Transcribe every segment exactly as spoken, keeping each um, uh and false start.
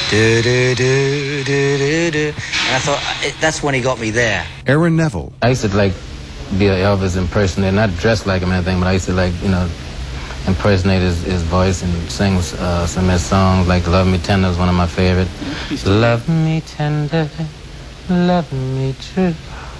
Do, do, do, do, do, do. And I thought, it, that's when he got me there. Aaron Neville. I used to like be an Elvis impersonator, not dressed like him or anything, but I used to like, you know, impersonate his, his voice and sing uh, some of his songs, like Love Me Tender was one of my favorite. Love me tender, love me true,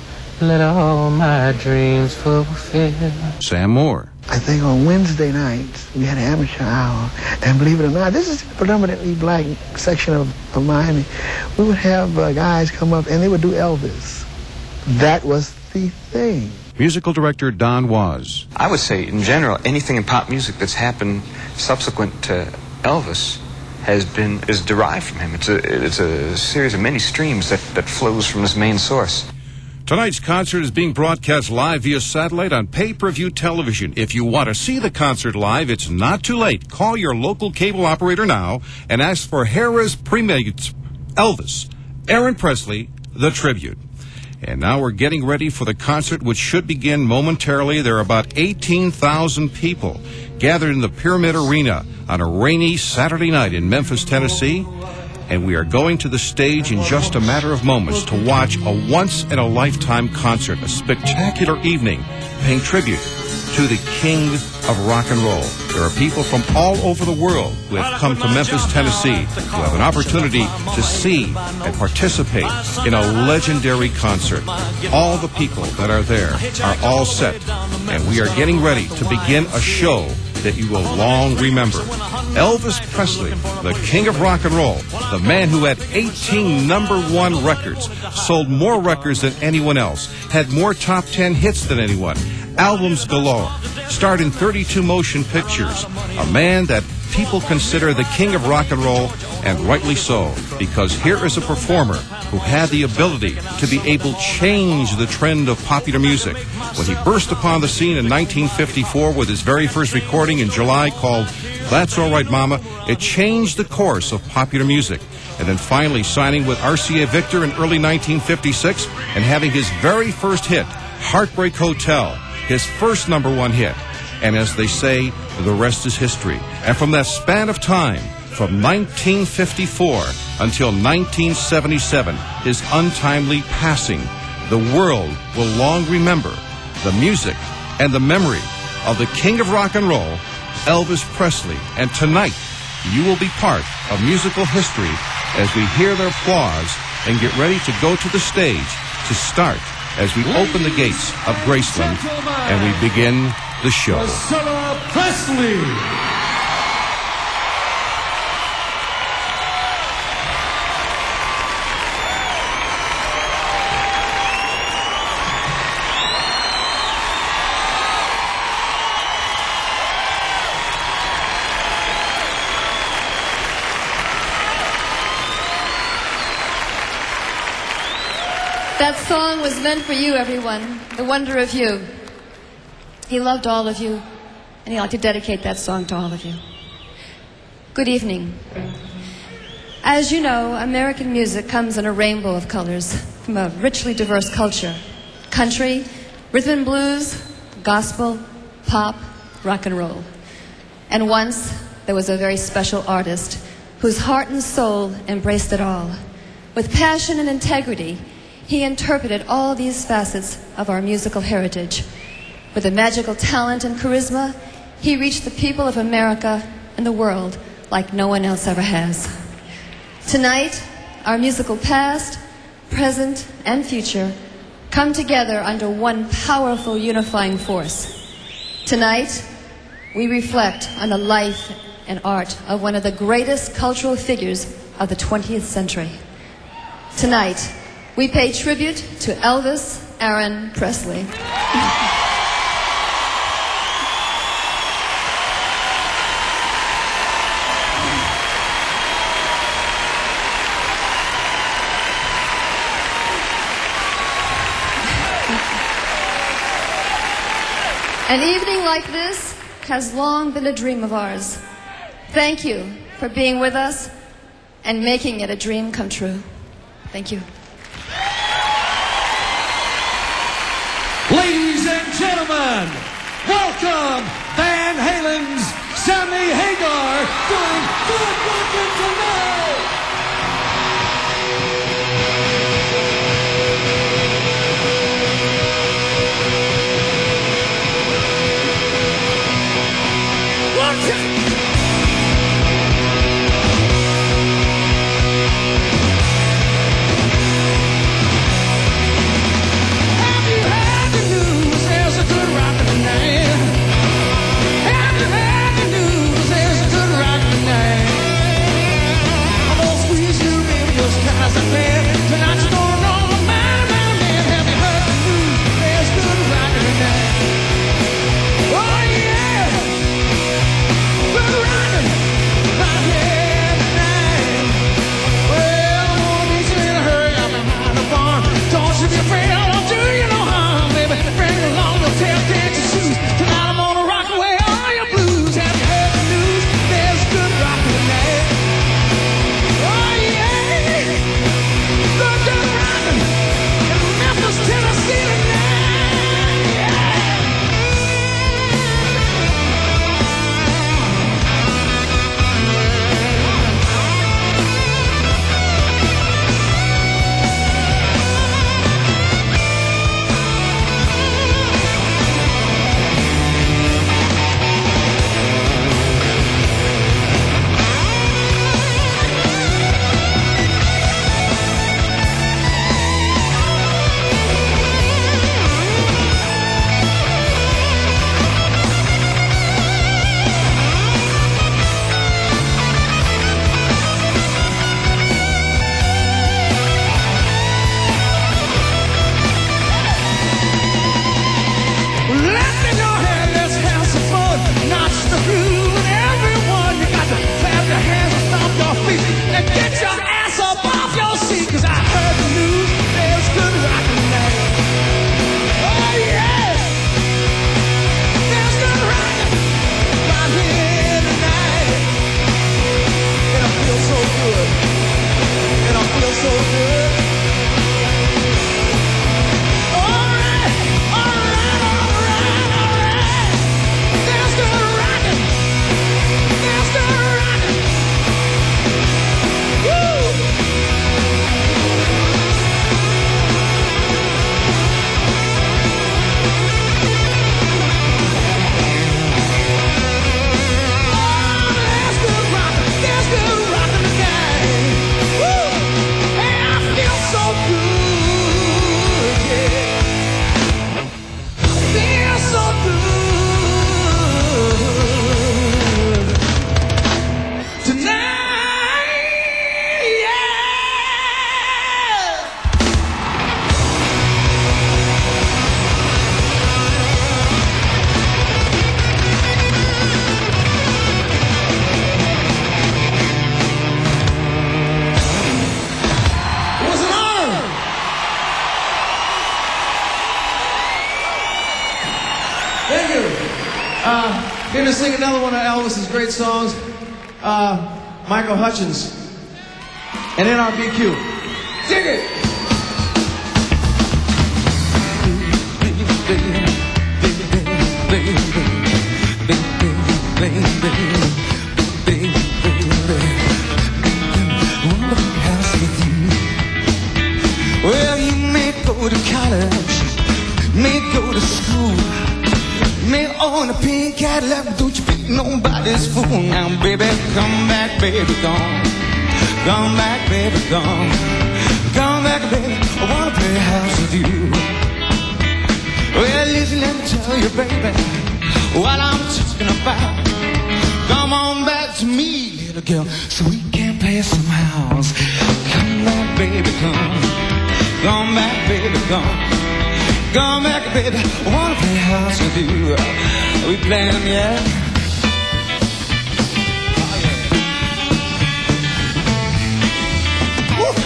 let all my dreams fulfill. Sam Moore. I think on Wednesday nights, we had an amateur hour, and believe it or not, this is a predominantly black section of, of Miami. We would have uh, guys come up, and they would do Elvis. That was the thing. Musical director Don Was. I would say, in general, anything in pop music that's happened subsequent to Elvis has been, is derived from him. It's a, it's a series of many streams that, that flows from this main source. Tonight's concert is being broadcast live via satellite on pay-per-view television. If you want to see the concert live, it's not too late. Call your local cable operator now and ask for Harrah's Premieres Elvis, Aaron Presley, The Tribute. And now we're getting ready for the concert, which should begin momentarily. There are about eighteen thousand people gathered in the Pyramid Arena on a rainy Saturday night in Memphis, Tennessee. And we are going to the stage in just a matter of moments to watch a once-in-a-lifetime concert, a spectacular evening paying tribute to the king of rock and roll. There are people from all over the world who have come to Memphis, Tennessee, who have an opportunity to see and participate in a legendary concert. All the people that are there are all set, and we are getting ready to begin a show that you will long remember. Elvis Presley, the king of rock and roll, the man who had eighteen number one records, sold more records than anyone else, had more top ten hits than anyone, albums galore, starred in thirty-two motion pictures, a man that people consider the king of rock and roll, and rightly so, because here is a performer who had the ability to be able to change the trend of popular music. When he burst upon the scene in nineteen fifty-four with his very first recording in July called That's All Right Mama, it changed the course of popular music. And then finally signing with R C A Victor in early nineteen fifty-six and having his very first hit, Heartbreak Hotel, his first number one hit. And as they say, the rest is history. And from that span of time, from nineteen fifty-four until nineteen seventy-seven, his untimely passing, the world will long remember the music and the memory of the king of rock and roll, Elvis Presley. And tonight, you will be part of musical history as we hear their applause and get ready to go to the stage to start as we open the gates of Graceland and we begin the show. Priscilla Presley. That song was meant for you, everyone. The Wonder of You. He loved all of you, and he'd like to dedicate that song to all of you. Good evening. As you know, American music comes in a rainbow of colors from a richly diverse culture. Country, rhythm and blues, gospel, pop, rock and roll. And once, there was a very special artist whose heart and soul embraced it all. With passion and integrity, he interpreted all these facets of our musical heritage. With a magical talent and charisma, he reached the people of America and the world like no one else ever has. Tonight, our musical past, present, and future come together under one powerful unifying force. Tonight, we reflect on the life and art of one of the greatest cultural figures of the twentieth century. Tonight, we pay tribute to Elvis Aaron Presley. An evening like this has long been a dream of ours. Thank you for being with us and making it a dream come true. Thank you. Ladies and gentlemen, welcome Van Halen's Sammy Hagar doing Good Looking Tonight. Get your ass up off your seat, 'cause I heard the news. There's good rockin' tonight. Oh yeah, there's good rockin' right here tonight. And I feel so good. And I feel so good. Here to sing another one of Elvis's great songs, uh, Michael Hutchence and N R B Q. Dig it! Well, you may go to college, may go to school, may own a pink Cadillac, but don't you be nobody's fool. Now, baby, come back, baby, come. Come back, baby, come. Come back, baby, I wanna play house with you. Well, listen, let me tell you, baby, what I'm talking about. Come on back to me, little girl, so we can play some house. Come back, baby, come. Come back, baby, come. Come back, baby, I wanna play house with you. We playing them, yeah? Oh, yeah. Woo. Oh,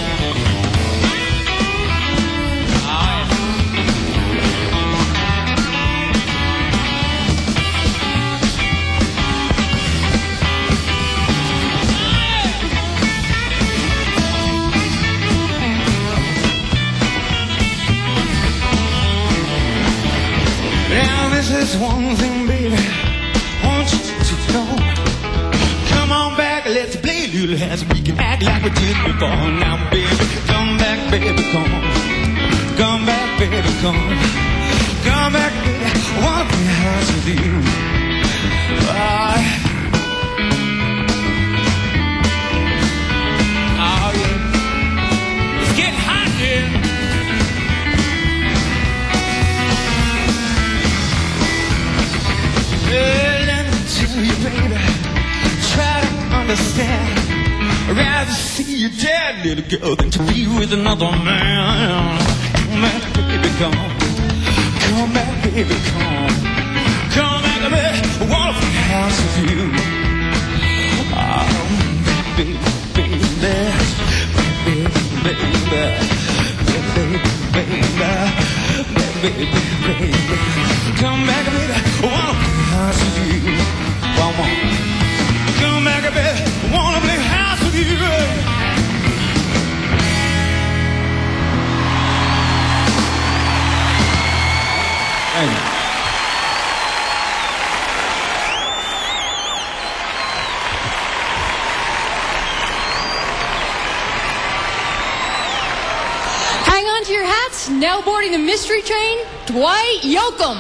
Now this is one thing, baby, I want you to know. Come on back, let's play a little house. We can act like we did before. Now, baby, come back, baby, come. Come back, baby, come. Come back, baby, I wanna play house with you. Ah. Oh, yeah. It's getting hot here. Well, let me tell you, baby, try to understand. I'd rather see you dead, little girl, than to be with another man. Come back, baby, come. Come back, baby, come. Come back, baby, I wanna play house with you. Oh, baby, baby, baby, baby, baby, baby, baby, baby. Come back, baby, I wanna play house with you. One more. Come back, baby, I wanna play house with you. Thank you. Hang on to your hats. Now boarding the mystery train, Dwight Yoakam.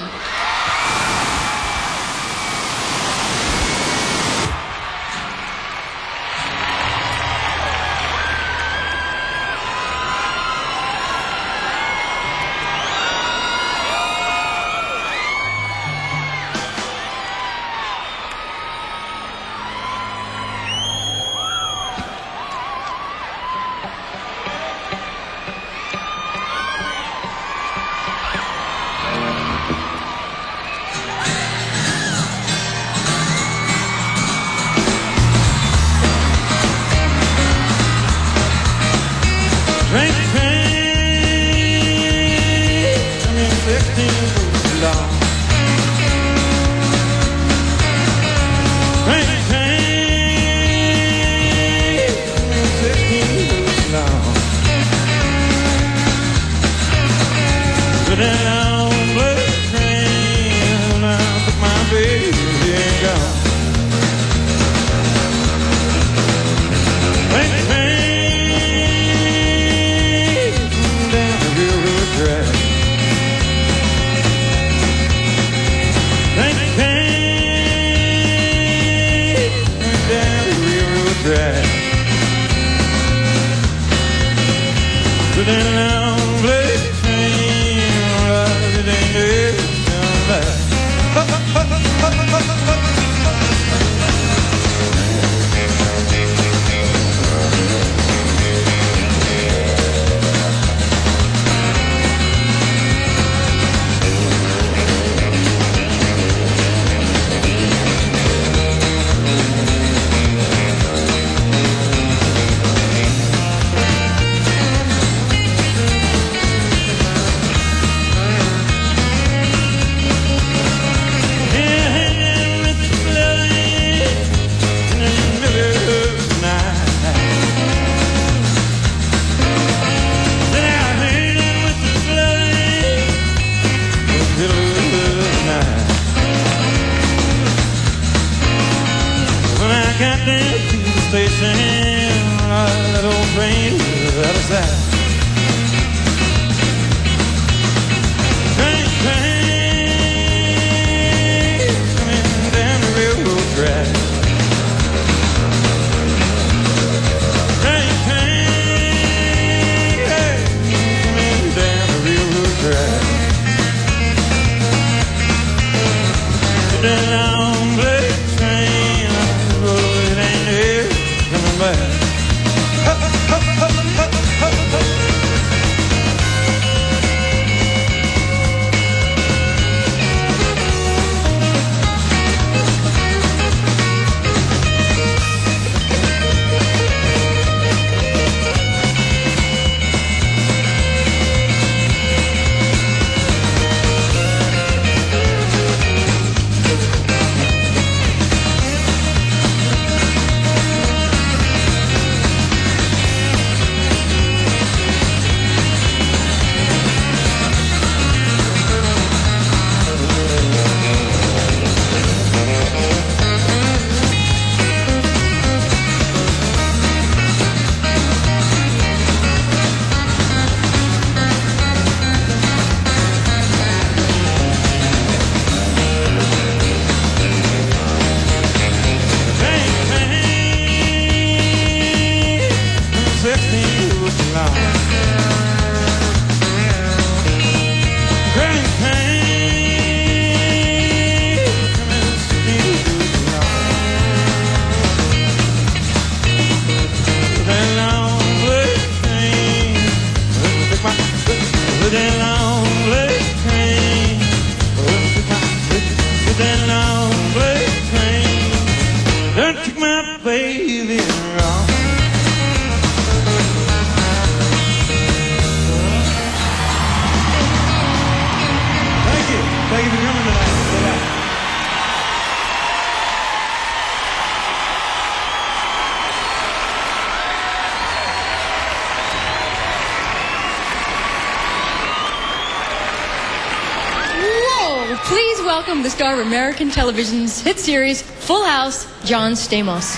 Please welcome the star of American television's hit series, Full House, John Stamos.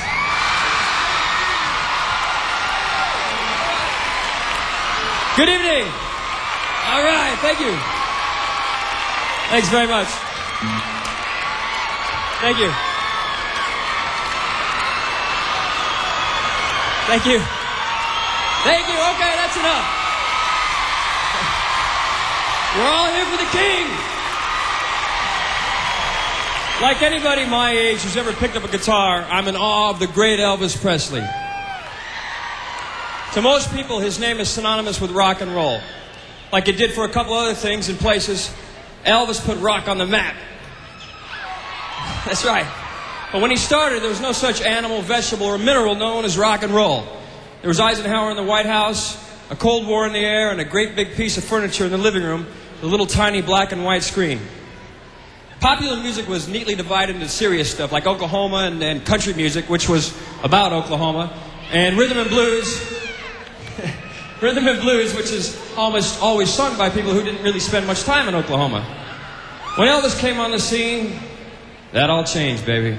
Good evening. All right, thank you. Thanks very much. Thank you. Thank you. Thank you. Okay, that's enough. We're all here for the king. Like anybody my age who's ever picked up a guitar, I'm in awe of the great Elvis Presley. To most people, his name is synonymous with rock and roll. Like it did for a couple other things and places, Elvis put rock on the map. That's right. But when he started, there was no such animal, vegetable, or mineral known as rock and roll. There was Eisenhower in the White House, a Cold War in the air, and a great big piece of furniture in the living room, a little tiny black and white screen. Popular music was neatly divided into serious stuff like Oklahoma and, and country music, which was about Oklahoma, and rhythm and blues, rhythm and blues, which is almost always sung by people who didn't really spend much time in Oklahoma. When Elvis came on the scene, that all changed, baby.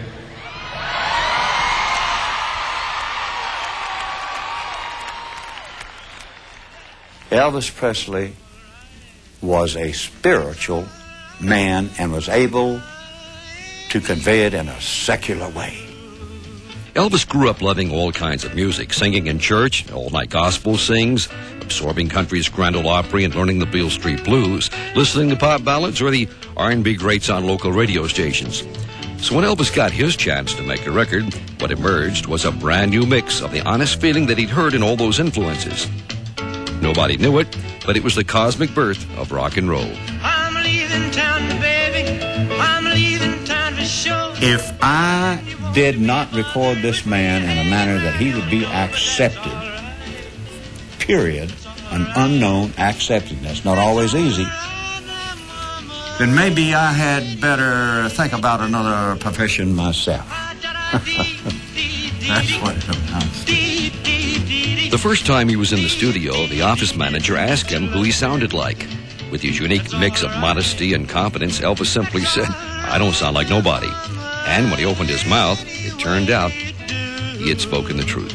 Elvis Presley was a spiritual man and was able to convey it in a secular way. Elvis grew up loving all kinds of music, singing in church, all-night gospel sings, absorbing country's Grand Ole Opry and learning the Beale Street Blues, listening to pop ballads or the R and B greats on local radio stations. So when Elvis got his chance to make a record, what emerged was a brand new mix of the honest feeling that he'd heard in all those influences. Nobody knew it, but it was the cosmic birth of rock and roll. I'm leaving town, baby. I'm leaving town for sure. If I did not record this man in a manner that he would be accepted, period, an unknown accepted, that's not always easy, then maybe I had better think about another profession myself. That's what it amounts to. The first time he was in the studio, the office manager asked him who he sounded like. With his unique mix of modesty and confidence, Elvis simply said, "I don't sound like nobody." And when he opened his mouth, it turned out he had spoken the truth.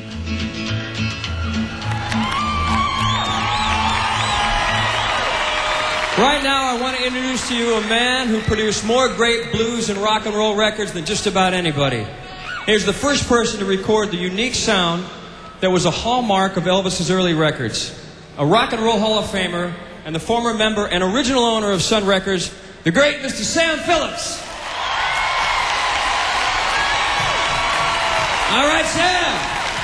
Right now, I want to introduce to you a man who produced more great blues and rock and roll records than just about anybody. Here's the first person to record the unique sound that was a hallmark of Elvis's early records. A Rock and Roll Hall of Famer and the former member and original owner of Sun Records, the great Mister Sam Phillips. All right, Sam.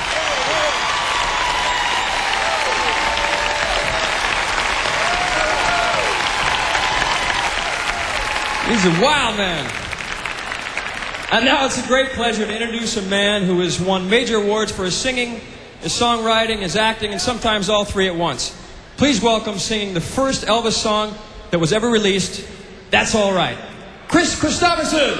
He's a wild man. And now it's a great pleasure to introduce a man who has won major awards for his singing, his songwriting, his acting, and sometimes all three at once. Please welcome, singing the first Elvis song that was ever released, That's All Right, Kris Kristofferson.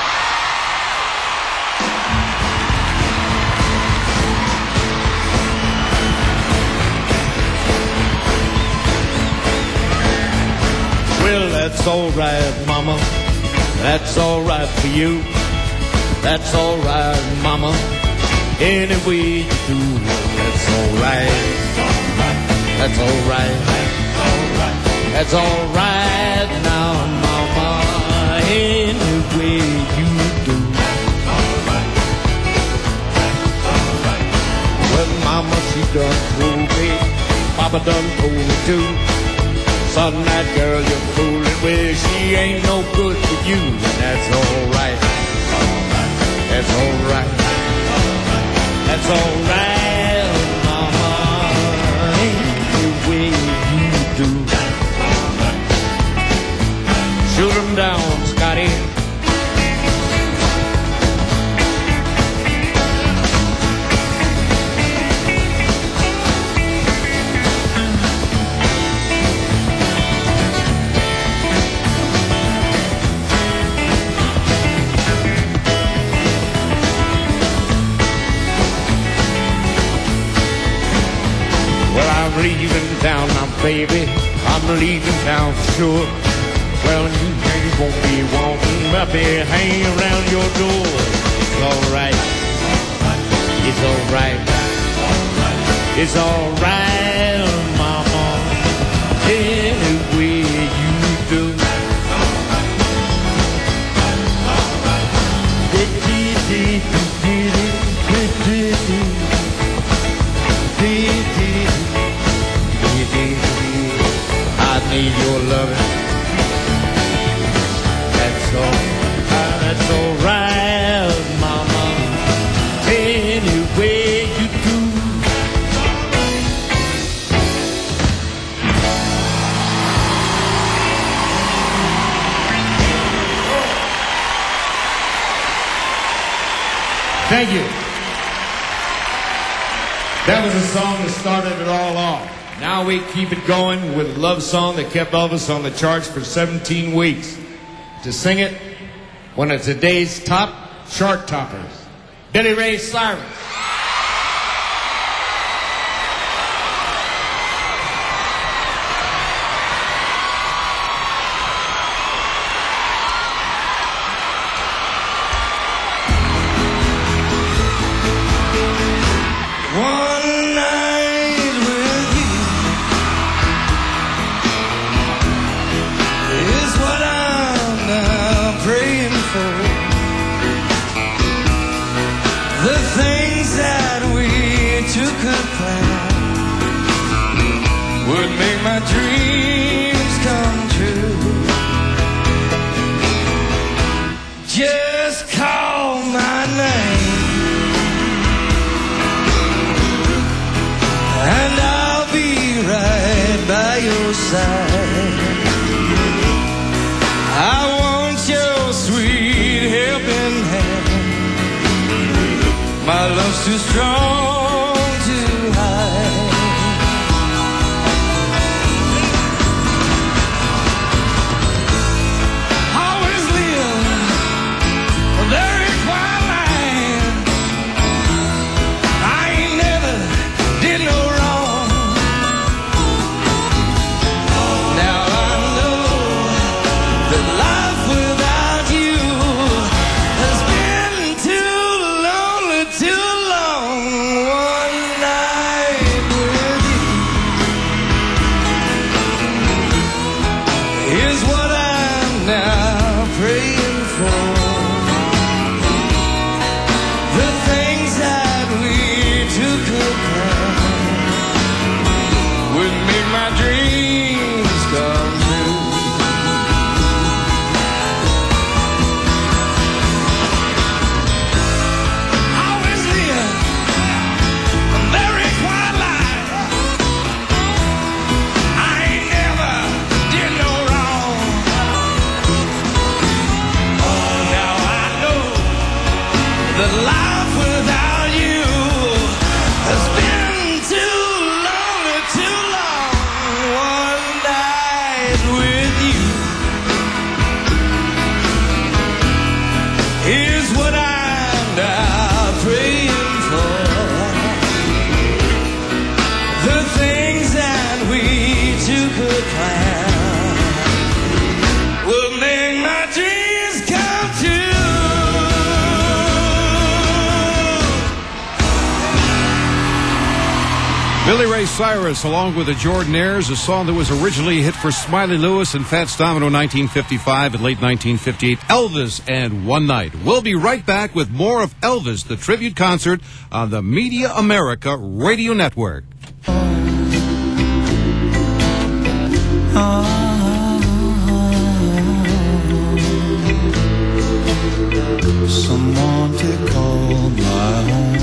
Well, that's all right, Mama. That's all right for you. That's all right, Mama. Any way you do, that's all right. That's all right. That's all right now, Mama. Any way you do. Well, Mama, she done told me. Papa done told me too. Son, that girl you're fooling with, she ain't no good for you. And that's all right. That's all right. That's all right, Mama. Any way you do. Shoot 'em down, Scotty. I'm leaving town now, baby. I'm leaving town for sure. Well, you ain't gonna be wanting up here hanging around your door. It's all right. It's all right. It's all right, Mama. Any way you do. I need your loving. That's all. That's all right, Mama. Any way you do. Thank you. That was a song that started it all off. Now we keep it going with a love song that kept Elvis on the charts for seventeen weeks. To sing it, one of today's top chart toppers, Billy Ray Cyrus. One night with you is what I'm now praying for. side. I want your sweet helping hand. My love's too strong to hide. Always live a very quiet life. I ain't never did no wrong. Now I know that life without you has been too lonely, too long. One night with you is what I'm now praying for. The things that we two could plan would make my dreams come true. Always live a very quiet life. I ain't never did no wrong. Oh, now I know that life without you has been too lonely, too long. One night with you is what I'm now praying for. The things that we two could plan will make my dreams come true. Billy Ray Cyrus, along with the Jordanaires, a song that was originally a hit for Smiley Lewis and Fats Domino in nineteen fifty-five and late nineteen fifty-eight. Elvis and One Night. We'll be right back with more of Elvis, the tribute concert on the Media America Radio Network. Someone to call my own.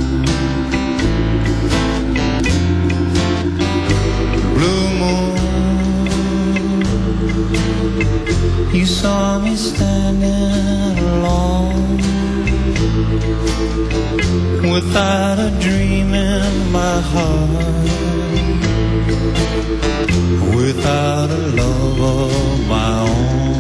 Blue moon, you saw me standing alone, without a dream in my heart, without a love of my own.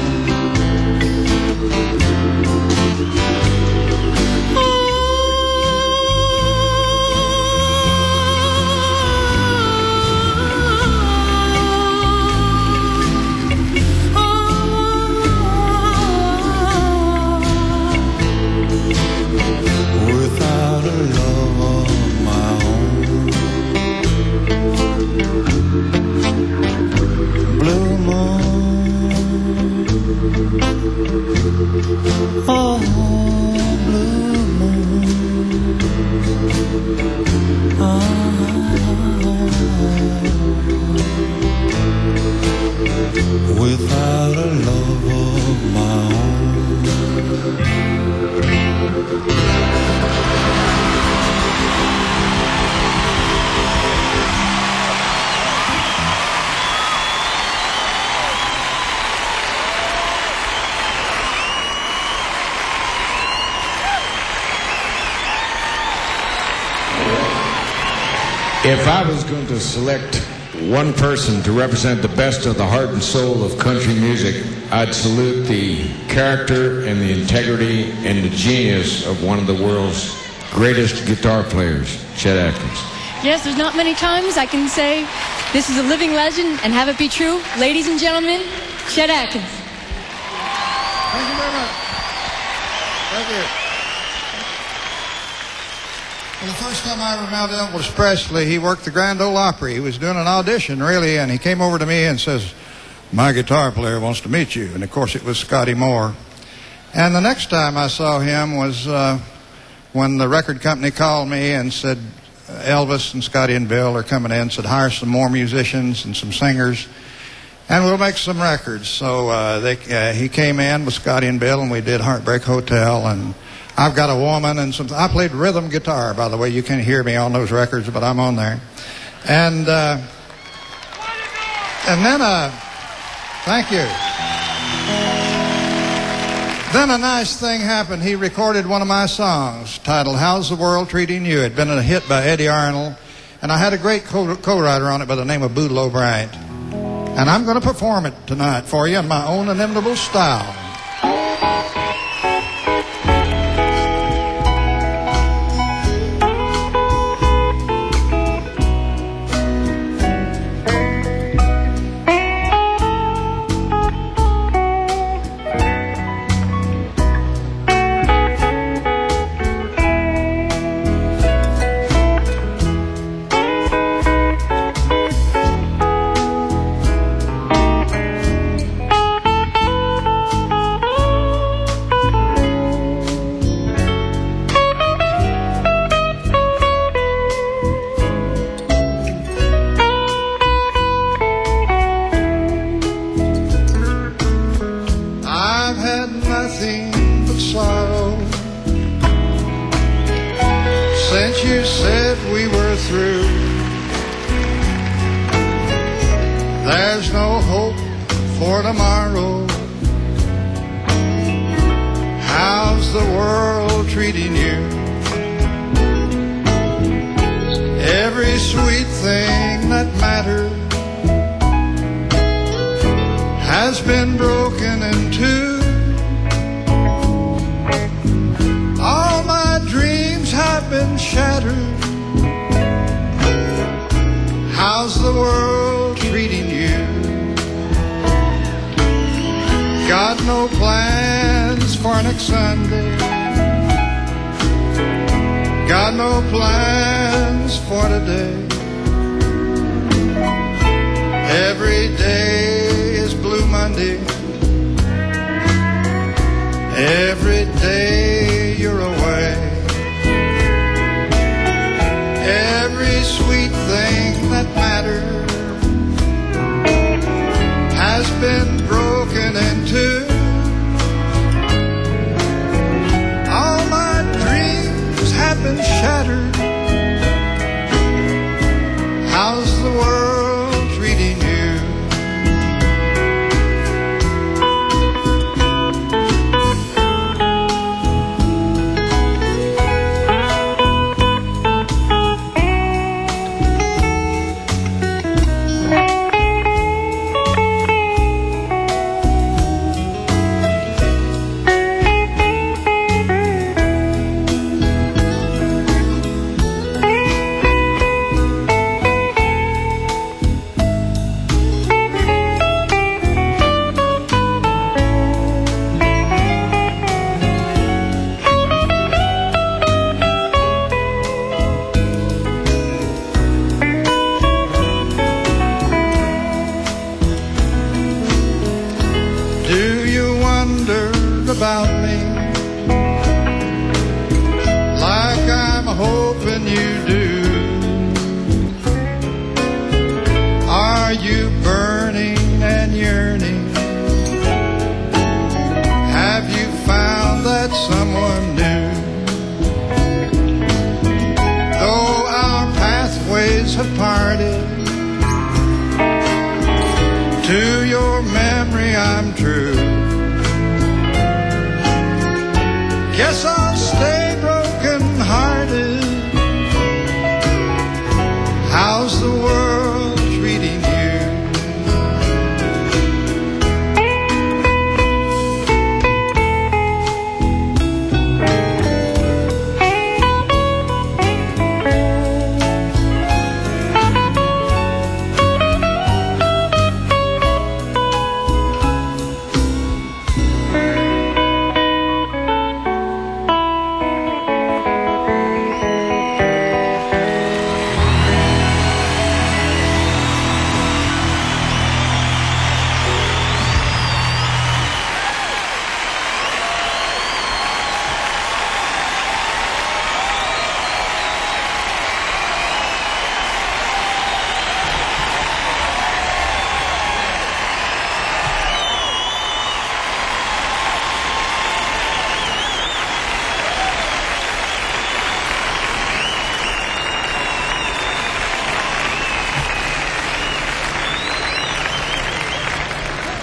Without a love of my own. Blue moon, oh blue moon, oh. Without a love of my If I was going to select one person to represent the best of the heart and soul of country music, I'd salute the character and the integrity and the genius of one of the world's greatest guitar players, Chet Atkins. Yes, there's not many times I can say this is a living legend and have it be true. Ladies and gentlemen, Chet Atkins. Thank you very much. Thank you. Well, the first time I ever met Elvis Presley, he worked the Grand Ole Opry. He was doing an audition, really, and he came over to me and says, "My guitar player wants to meet you." And, of course, it was Scotty Moore. And the next time I saw him was uh, when the record company called me and said, Elvis and Scotty and Bill are coming in, said, hire some more musicians and some singers, and we'll make some records. So uh, they, uh, he came in with Scotty and Bill, and we did Heartbreak Hotel, and I've Got a Woman, and some. I played rhythm guitar, by the way. You can't hear me on those records, but I'm on there. And uh, And then, uh, thank you. Then a nice thing happened. He recorded one of my songs titled How's the World Treating You? It had been a hit by Eddie Arnold. And I had a great co- co-writer on it by the name of Boodle O'Bryant. And I'm going to perform it tonight for you in my own inimitable style.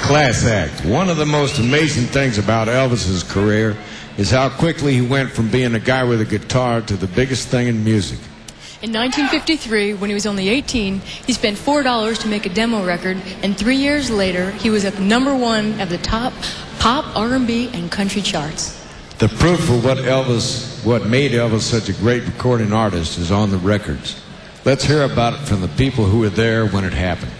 class act. One of the most amazing things about Elvis's career is how quickly he went from being a guy with a guitar to the biggest thing in music. In nineteen fifty-three, when he was only eighteen, he spent four dollars to make a demo record, and three years later, he was at number one of the top pop, R and B, and country charts. The proof for what Elvis, what made Elvis such a great recording artist is on the records. Let's hear about it from the people who were there when it happened.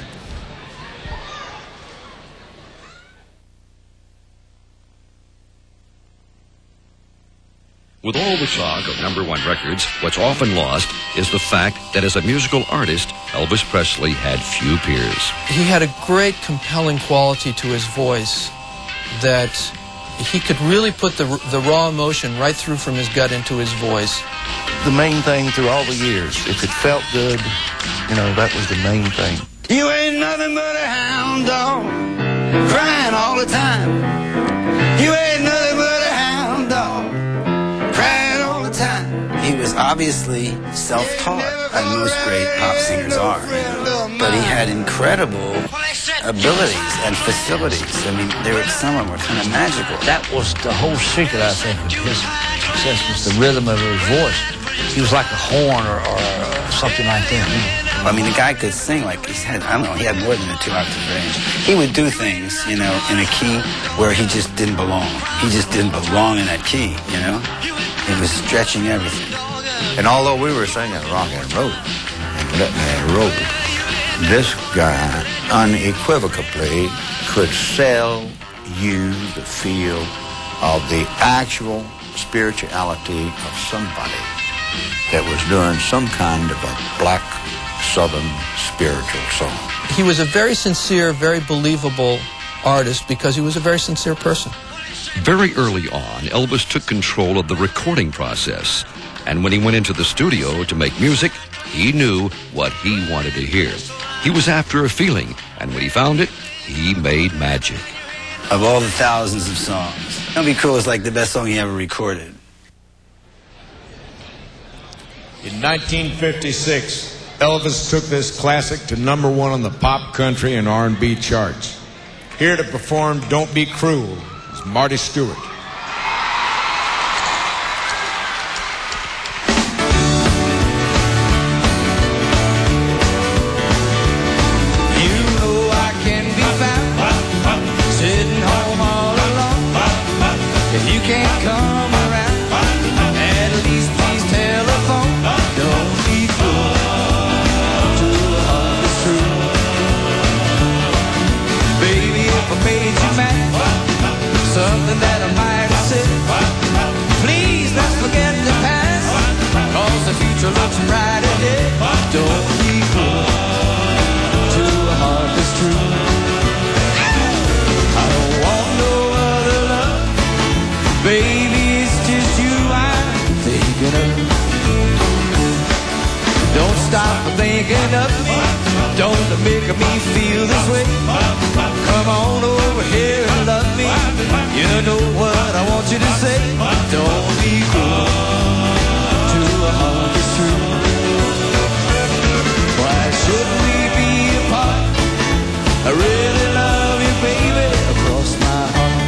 With all the talk of number one records, what's often lost is the fact that as a musical artist, Elvis Presley had few peers. He had a great, compelling quality to his voice that he could really put the, the raw emotion right through from his gut into his voice. The main thing through all the years, if it felt good, you know, that was the main thing. You ain't nothing but a hound dog, crying all the time. You ain't nothing but a hound dog, crying all the time. He was obviously self-taught, as most great pop singers are, but he had incredible abilities and facilities. I mean, they were, some of them were kind of magical. That was the whole secret, I think, of his success, was the rhythm of his voice. He was like a horn or, or something like that. You know? I mean, the guy could sing like he's had, I don't know, he had more than a two-octave range. He would do things, you know, in a key where he just didn't belong. He just didn't belong in that key, you know? He was stretching everything. And although we were singing rock and roll, and let me roll, this guy unequivocally could sell you the feel of the actual spirituality of somebody that was doing some kind of a black southern spiritual song. He was a very sincere, very believable artist because he was a very sincere person. Very early on, Elvis took control of the recording process. And when he went into the studio to make music, he knew what he wanted to hear. He was after a feeling, and when he found it, he made magic. Of all the thousands of songs, Don't Be Cruel is like the best song he ever recorded. In nineteen fifty-six, Elvis took this classic to number one on the pop, country, and R and B charts. Here to perform Don't Be Cruel is Marty Stewart. Thinking of me, don't make me feel this way. Come on over here and love me. You know what I want you to say. Don't be cruel to a heart that's true. Why should we be apart? I really love you, baby, across my heart.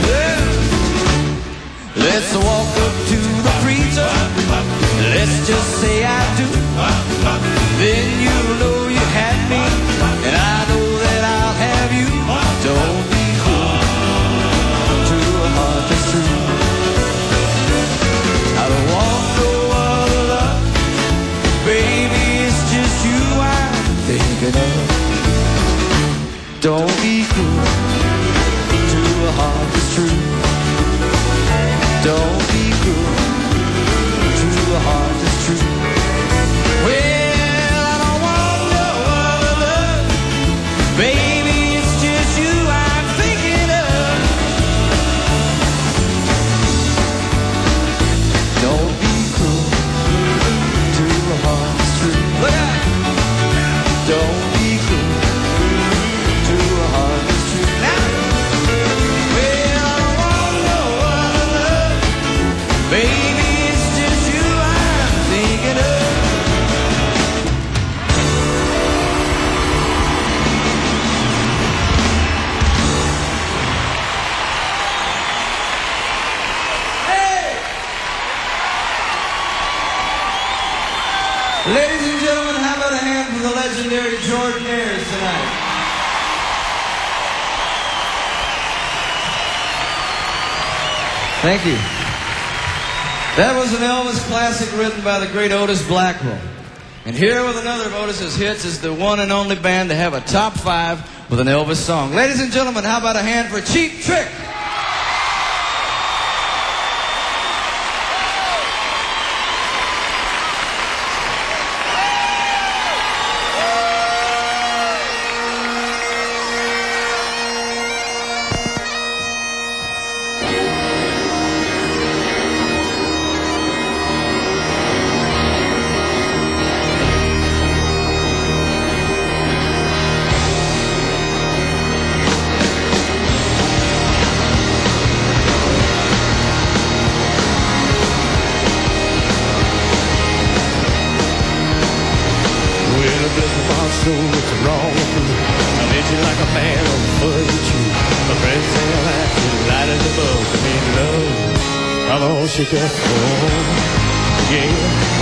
Let's walk up to the preacher. Let's just say I do. Then you know you have me, and I know that I'll have you. Don't be cruel to a heart that's true. I don't want no other love, baby, it's just you I'm thinking of. Don't be cruel to a heart that's true. Don't be cruel to a heart that's true. Well, baby, it's just you I'm thinking of. Don't be cruel to a heart that's true. Look out! Don't be cruel to a heart that's true. Now, well, I don't want no other love. Baby, it's just you I'm thinking of. legendary Jordan Ayers tonight. Thank you. That was an Elvis classic written by the great Otis Blackwell. And here with another of Otis's hits is the one and only band to have a top five with an Elvis song. Ladies and gentlemen, how about a hand for Cheap Trick? Shake up, oh, yeah,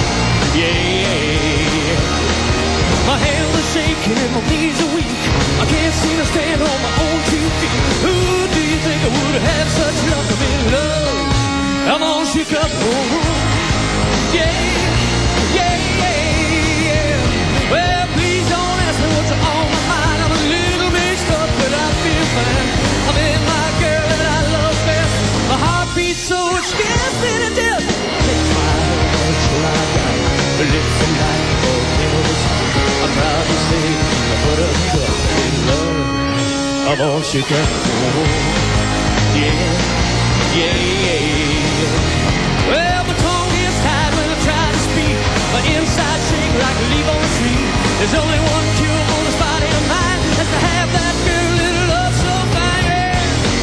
yeah. My hands are shaking and my knees are weak. I can't seem to stand on my own two feet. Who do you think I would have such luck to be in love? Come on, shake up, oh, yeah, yeah, yeah. Well, please don't ask me what's on my mind. I'm a little mixed up, but I feel fine. I'm in my girl that I love best. My heart beats so it's scared in death. Take my heart till I die. Lips and light for pills. I'm proud to say I put a cup in love. I'm all shook up. Oh, yeah, yeah, yeah. Well, my tongue is tied when I try to speak. My inside shake like a leaf on a tree. There's only one cure for this body of mine. That's to have that girl in love so fine, yeah.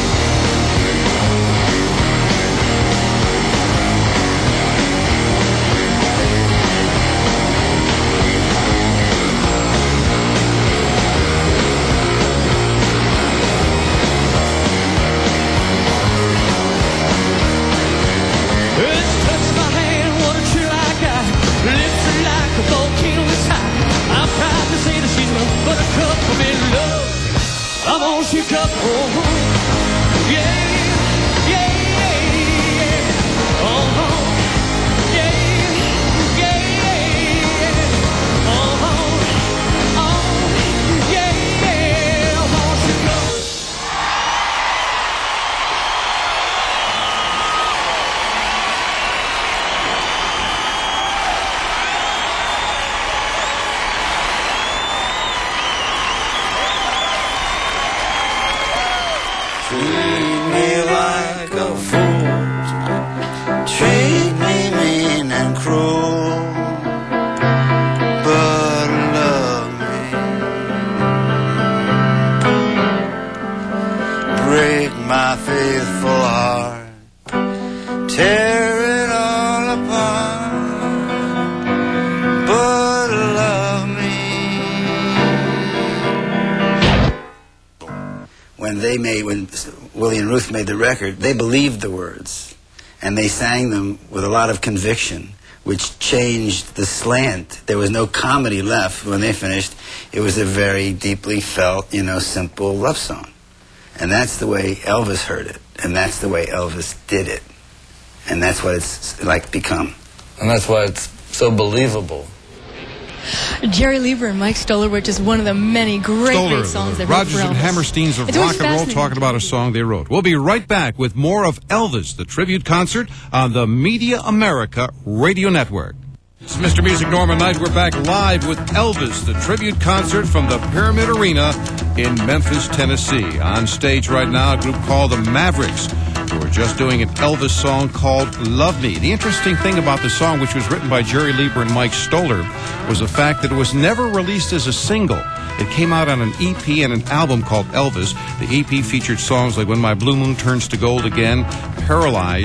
She cup, oh, yeah, yeah, yeah, oh, yeah, yeah, yeah, oh, oh, yeah, yeah, oh, she cup. Treat me like a fool, treat me mean and cruel, but love me. Break my faithful heart, tear it all apart, but love me. When they made, when Willie and Ruth made the record, they believed the words, and they sang them with a lot of conviction, which changed the slant. There was no comedy left when they finished. It was a very deeply felt, you know, simple love song. And that's the way Elvis heard it, and that's the way Elvis did it. And that's what it's like become. And that's why it's so believable. Jerry Lieber and Mike Stoller, which is one of the many great, Stoller, great songs they wrote Rodgers for and Elvis. Hammersteins of It's rock always and roll fascinating. talking about a song they wrote. We'll be right back with more of Elvis, the tribute concert on the Media America Radio Network. This is Mister Music Norman Knight. We're back live with Elvis, the tribute concert from the Pyramid Arena in Memphis, Tennessee. On stage right now, a group called the Mavericks, who are just doing an Elvis song called Love Me. The interesting thing about the song, which was written by Jerry Lieber and Mike Stoller, was the fact that it was never released as a single. It came out on an E P and an album called Elvis. The E P featured songs like When My Blue Moon Turns to Gold Again, Paralyze,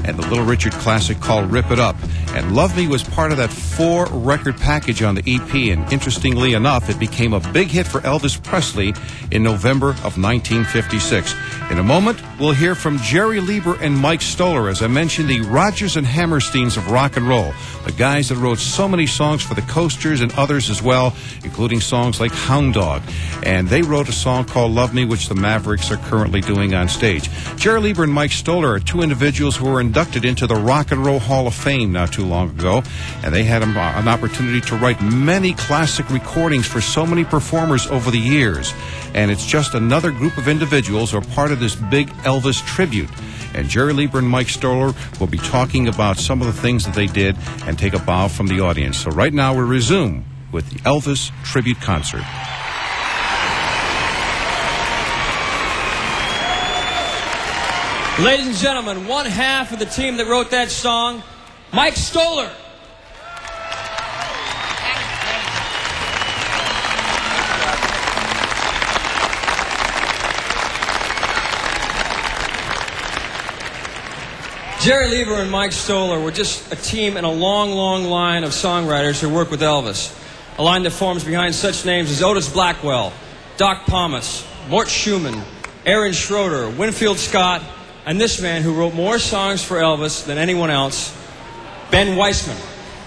and the Little Richard classic called Rip It Up. And Love Me was part of that four-record package on the E P, and interestingly enough, it became a big hit for Elvis Presley in November of nineteen fifty-six. In a moment, we'll hear from Jerry Lieber and Mike Stoller, as I mentioned, the Rodgers and Hammersteins of rock and roll, the guys that wrote so many songs for the Coasters and others as well, including songs like Hound Dog. And they wrote a song called Love Me, which the Mavericks are currently doing on stage. Jerry Lieber and Mike Stoller are two individuals who were inducted into the Rock and Roll Hall of Fame not too long ago, and they had an opportunity to write many classic recordings for so many performers over the years. And it's just another group of individuals who are part of this big Elvis tribute. And Jerry Lieber and Mike Stoller will be talking about some of the things that they did and take a bow from the audience. So right now we resume with the Elvis Tribute Concert. Ladies and gentlemen, one half of the team that wrote that song, Mike Stoller. Jerry Lieber and Mike Stoller were just a team in a long, long line of songwriters who worked with Elvis. A line that forms behind such names as Otis Blackwell, Doc Pomus, Mort Schumann, Aaron Schroeder, Winfield Scott, and this man who wrote more songs for Elvis than anyone else, Ben Weissman.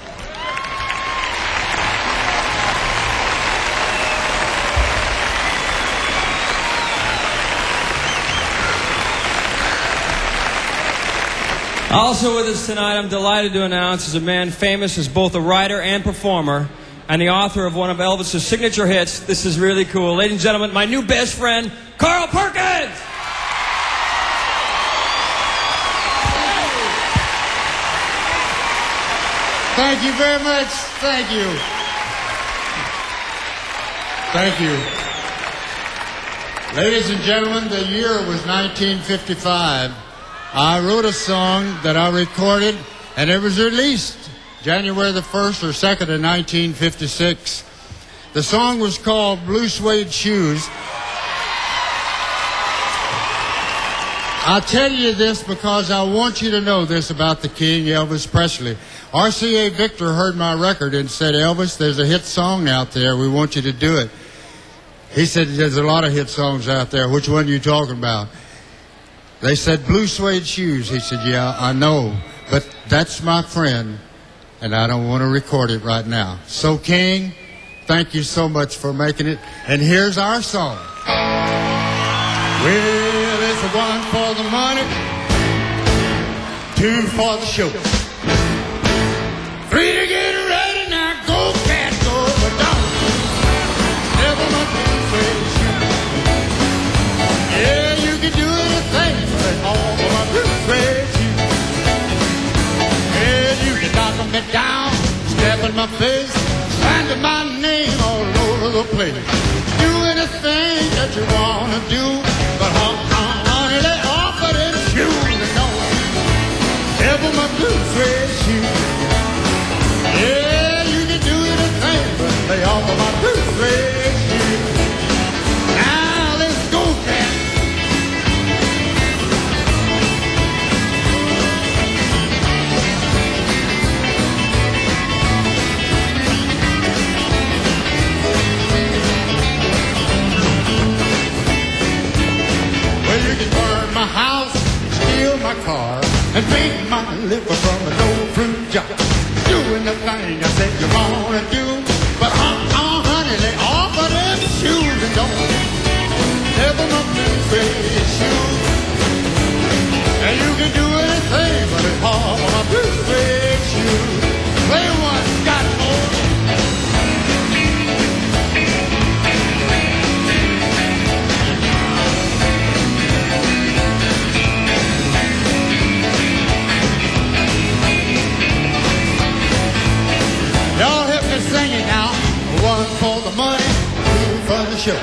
Also with us tonight, I'm delighted to announce, is a man famous as both a writer and performer, and the author of one of Elvis's signature hits. This is really cool. Ladies and gentlemen, my new best friend, Carl Perkins! Thank you very much. Thank you. Thank you. Ladies and gentlemen, the year was nineteen fifty-five. I wrote a song that I recorded, and it was released January the first or second of nineteen fifty-six. The song was called Blue Suede Shoes. I'll tell you this because I want you to know this about the King, Elvis Presley. R C A Victor heard my record and said, Elvis, there's a hit song out there. We want you to do it. He said, there's a lot of hit songs out there. Which one are you talking about? They said, Blue Suede Shoes. He said, yeah, I know, but that's my friend, and I don't want to record it right now. So, King, thank you so much for making it. And here's our song. Well, it's one for the money, two for the show, three to get ready. Now go, cat, go, but don't never mind blue suede shoes. Yeah, you can do anything, but all for my blue suede shoes. Yeah, you can knock them down, step in my face, sign my name all over the place. Do anything that you wanna do, but honey, lay off of them shoes and don't ever my blue suede shoes. Yeah, you can do anything, but lay off of my blue suede shoes. Now let's go, cat. Well, you can burn my house, steal my car, and drink my liquor from an old fruit jar. Doing the thing I said you wanna do, but uh-uh, honey, lay off of them shoes and don't never my blue suede shoes. And you can do anything, but it's off of my blue suede shoes. Play one, got more. Y'all help me sing it now. One for the money, two for the show.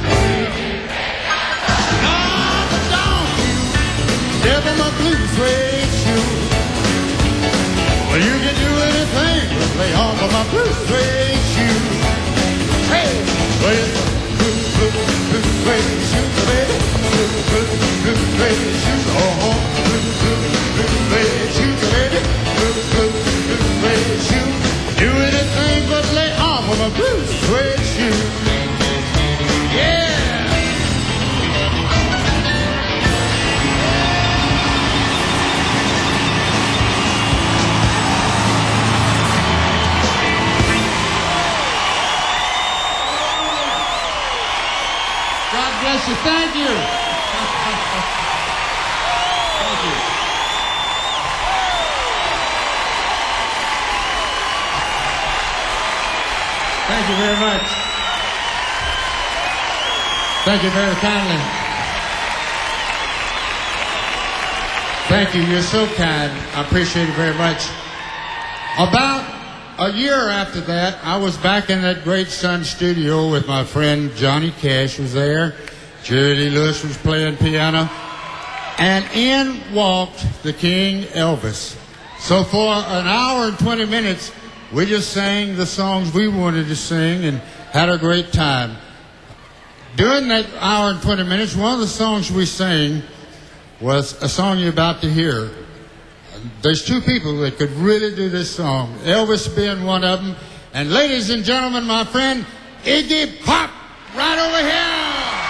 Oh, but don't you devil my blue suede shoes. Well, you can do anything but lay off of my blue suede shoes. Hey, well, it's blue, blue, blue suede shoes, baby. Blue, blue, blue suede shoes. Oh, blue, blue, blue suede shoes. bless you. Thank you. Thank you. Thank you very much. Thank you very kindly. Thank you. You're so kind. I appreciate it very much. About a year after that, I was back in that great Sun studio with my friend Johnny Cash was there. Jerry Lee Lewis was playing piano. And in walked the King Elvis. So for an hour and twenty minutes, we just sang the songs we wanted to sing and had a great time. During that hour and twenty minutes, one of the songs we sang was a song you're about to hear. There's two people that could really do this song, Elvis being one of them. And ladies and gentlemen, my friend Iggy Pop, right over here.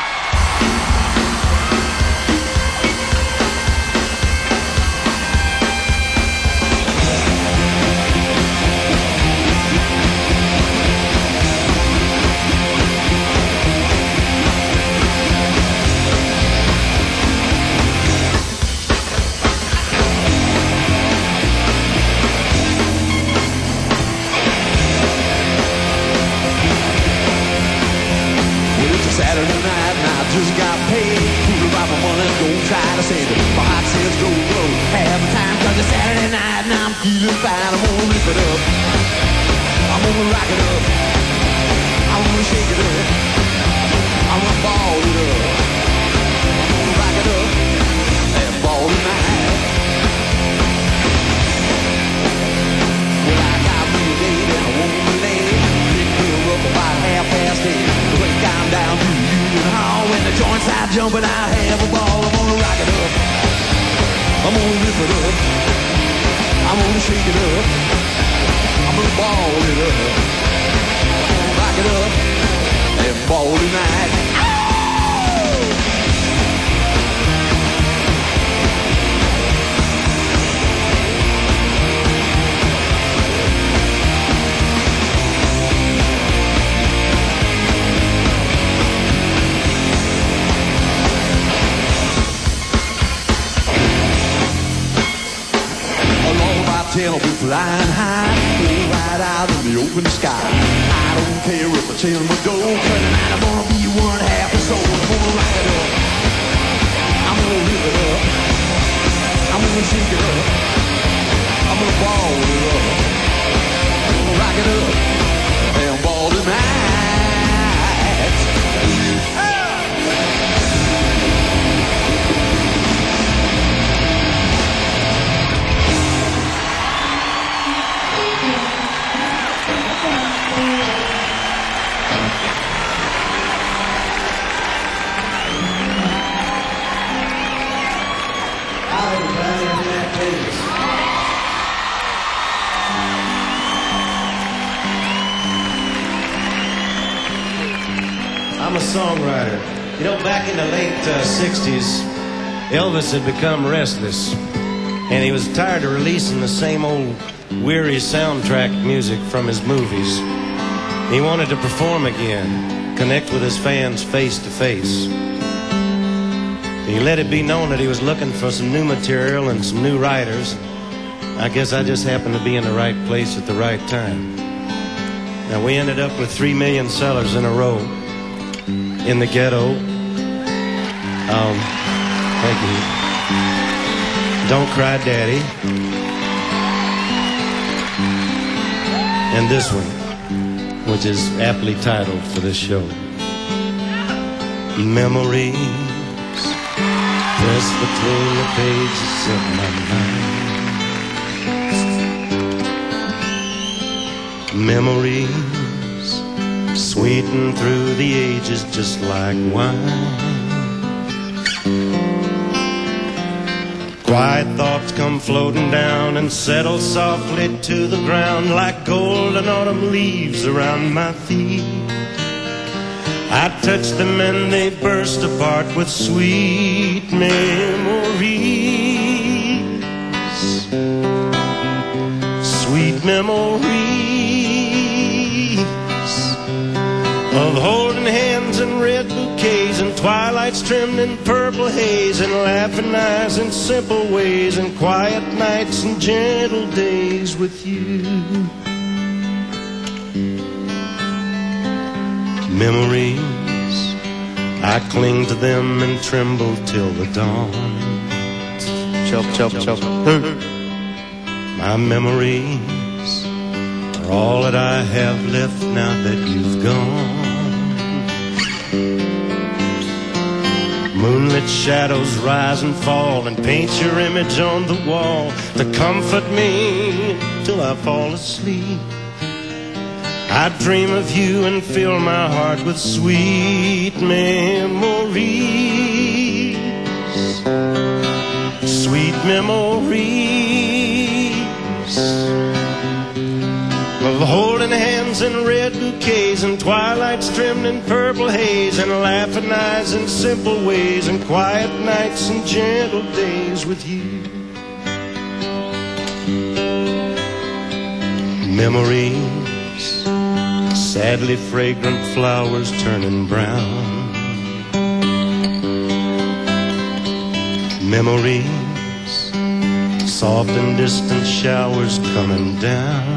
Saturday night and I just got paid. People about my money, don't try to save it. My heart says go, go. Half the time cause it's Saturday night and I'm feeling fine. I'm gonna rip it up. I'm gonna rock it up. I'm gonna shake it up. I'm gonna ball it up. I'm gonna rock it up and ball tonight. Well, I got me a date and I won't be late. Pick her up about half past eight. Break down down to Union Hall. When the joints start jumping, I have a ball. I'm gonna rock it up. I'm gonna rip it up. I'm gonna shake it up. I'm gonna ball it up. I'm gonna rock it up and ball tonight. Tail will be flying high, go right out in the open sky. I don't care if I tell my door, but tonight I'm gonna be one half a soul. I'm gonna rock it up, I'm gonna rip it up, I'm gonna shake it up, I'm gonna ball it up, I'm gonna rock it up, and ball tonight. I'm a songwriter. You know, back in the late uh, sixties, Elvis had become restless, and he was tired of releasing the same old weary soundtrack music from his movies. He wanted to perform again, connect with his fans face to face. He let it be known that he was looking for some new material and some new writers. I guess I just happened to be in the right place at the right time. Now, we ended up with three million sellers in a row in the ghetto. Um, thank you. Don't Cry Daddy. And this one, which is aptly titled for this show. Memories press between the pages of my mind. Memories sweeten through the ages just like wine. Quiet thoughts come floating down and settle softly to the ground like golden autumn leaves around my feet. I touch them and they burst apart with sweet memories. Sweet memories. of holding hands and red bouquets and twilights trimmed in purple haze and laughing eyes and simple ways and quiet nights and gentle days with you. Memories, I cling to them and tremble till the dawn. Chop, chop, chop. My memories are all that I have left now that you've gone. Moonlit shadows rise and fall and paint your image on the wall to comfort me till I fall asleep. I dream of you and fill my heart with sweet memories. Sweet memories of holding hands and red bouquets and twilights trimmed in purple haze and laughing eyes in simple ways and quiet nights and gentle days with you. Memories, sadly fragrant flowers turning brown. Memories, soft and distant showers coming down.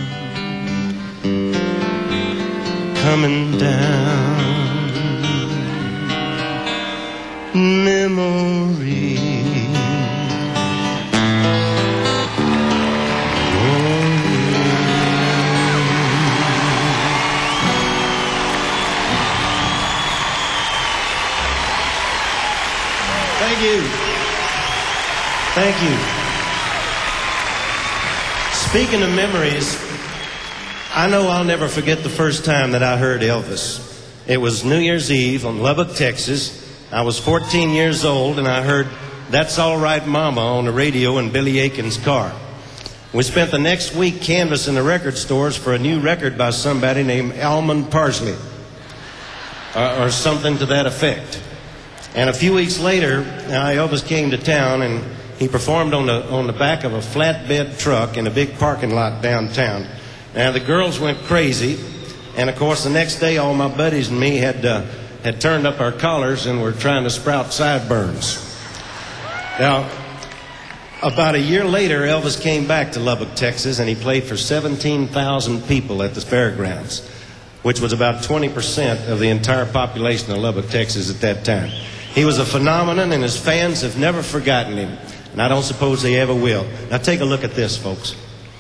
Coming down. Memories. Thank you. Thank you. Speaking of memories, I know I'll never forget the first time that I heard Elvis. It was New Year's Eve on Lubbock, Texas. I was fourteen years old and I heard That's All Right Mama on the radio in Billy Aiken's car. We spent the next week canvassing the record stores for a new record by somebody named Almond Parsley, or, or something to that effect. And a few weeks later, uh, Elvis came to town and he performed on the, on the back of a flatbed truck in a big parking lot downtown. Now, the girls went crazy, and of course, the next day, all my buddies and me had, uh, had turned up our collars and were trying to sprout sideburns. Now, about a year later, Elvis came back to Lubbock, Texas, and he played for seventeen thousand people at the fairgrounds, which was about twenty percent of the entire population of Lubbock, Texas at that time. He was a phenomenon, and his fans have never forgotten him, and I don't suppose they ever will. Now, take a look at this, folks.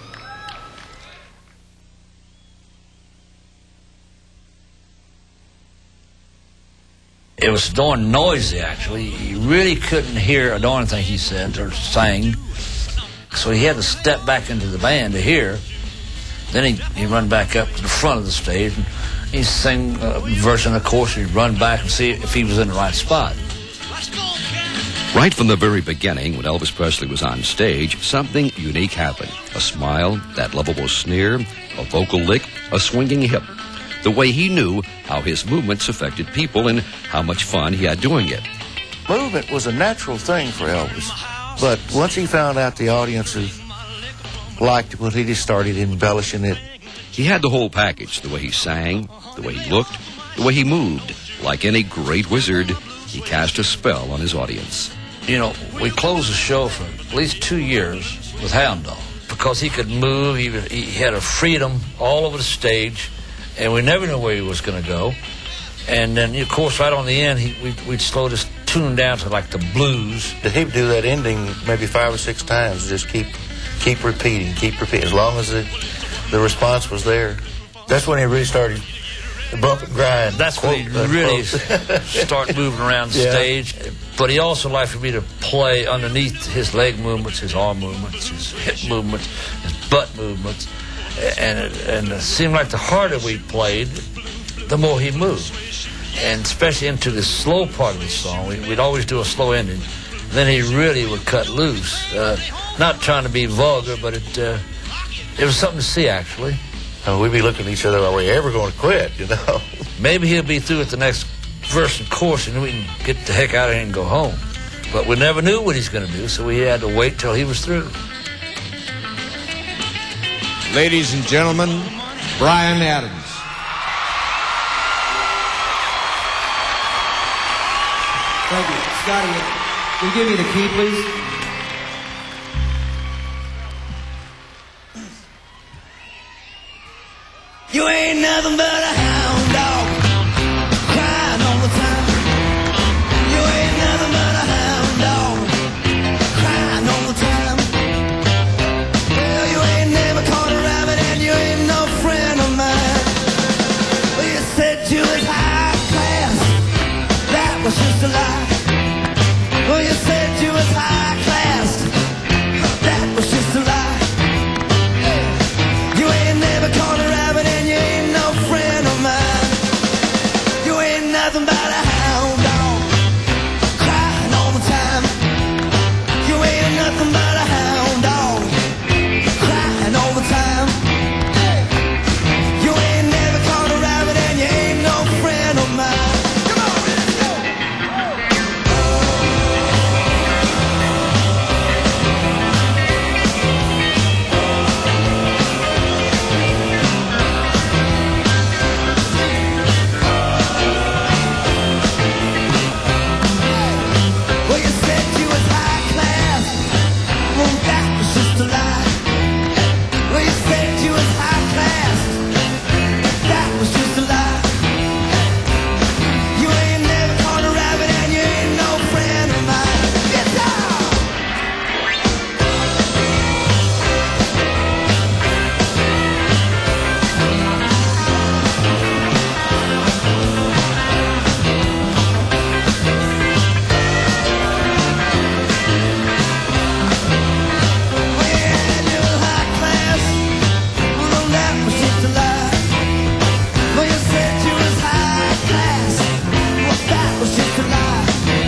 It was darn noisy, actually. You really couldn't hear a darn thing he said or sang. So he had to step back into the band to hear. Then he he'd run back up to the front of the stage and he'd sing a verse and a chorus. He'd run back and see if he was in the right spot. Right from the very beginning, when Elvis Presley was on stage, something unique happened. A smile, that lovable sneer, a vocal lick, a swinging hip. The way he knew how his movements affected people and how much fun he had doing it. Movement was a natural thing for Elvis, but once he found out the audiences liked it, well, he just started embellishing it. He had the whole package, the way he sang, the way he looked, the way he moved. Like any great wizard, he cast a spell on his audience. You know, we closed the show for at least two years with Hound Dog because he could move. He, he had a freedom all over the stage. And we never knew where he was going to go. And then, of course, right on the end, he, we'd, we'd slow this tune down to like the blues. He would do that ending maybe five or six times, just keep keep repeating, keep repeating, as long as the, the response was there. That's when he really started the bump and grind. That's when he really started moving around the yeah. stage. But he also liked for me to play underneath his leg movements, his arm movements, his hip movements, his butt movements. And it, and it seemed like the harder we played, the more he moved. And especially into the slow part of the song, we, we'd always do a slow ending. Then he really would cut loose. Uh, not trying to be vulgar, but it uh, it was something to see, actually. Oh, we'd be looking at each other, are we ever going to quit, you know? Maybe he'll be through at the next verse and chorus, and we can get the heck out of here and go home. But we never knew what he's going to do, so we had to wait till he was through. Ladies and gentlemen, Bryan Adams. Thank you. Scotty, can you give me the key, please? You ain't nothing but a hound dog, crying all the time. You ain't nothing but a hound dog, crying all the time. Well, you ain't never caught a rabbit and you ain't no friend of mine. Well, you said you was high class, that was just a lie. Well, you said you was high class, that was just a lie. You ain't never caught a rabbit and you ain't no friend of mine. You ain't nothing but a hound dog, crying all the time. You ain't nothing but a hound dog, crying all the time. You ain't never caught a rabbit and you ain't no friend of mine. Come on, let's go. Well, you said you was high class. Well, that was just a lie. Well, you said you was high class. That was just a lie. You ain't never caught a rabbit and you ain't no friend of mine. Get down! Well, you said you was high class. Well, that was just a lie.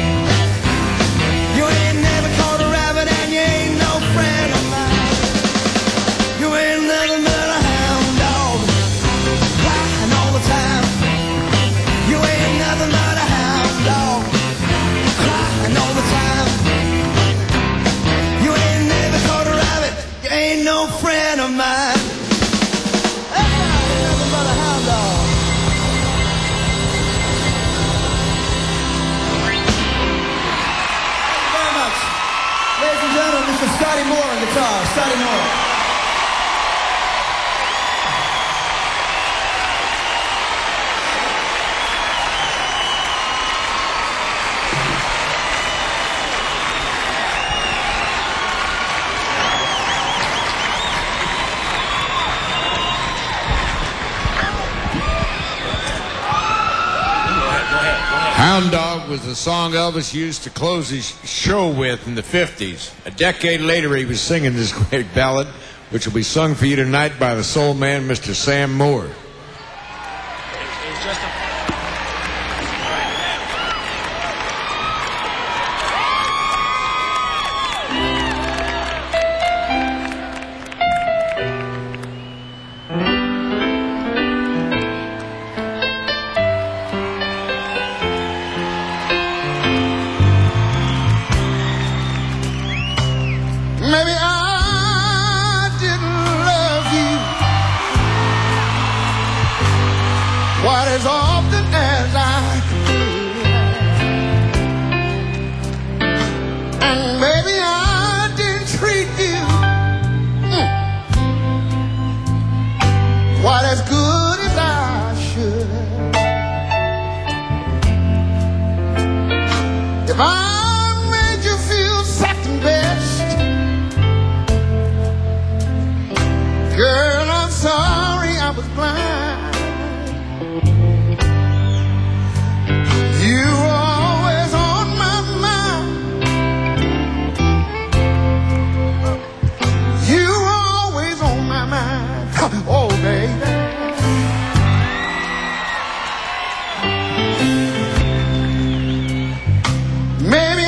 You ain't never caught a rabbit and you ain't no friend of mine. You ain't nothing but a hound dog, crying all the time. You ain't nothing but a hound dog, crying all the time. You ain't never caught a rabbit, you ain't no friend of mine. Nothing but a hound dog. Thank you very much. Ladies and gentlemen, Mister Scotty Moore on guitar. Scotty Moore. Hound Dog was the song Elvis used to close his show with in the fifties. A decade later, he was singing this great ballad, which will be sung for you tonight by the soul man, Mister Sam Moore. Maybe I didn't love you quite as often as I could. And maybe I didn't treat you mm, quite as good as I should. If I made you feel second best, girl, I'm sorry I was blind. You were always on my mind. You were always on my mind. Oh, baby. Maybe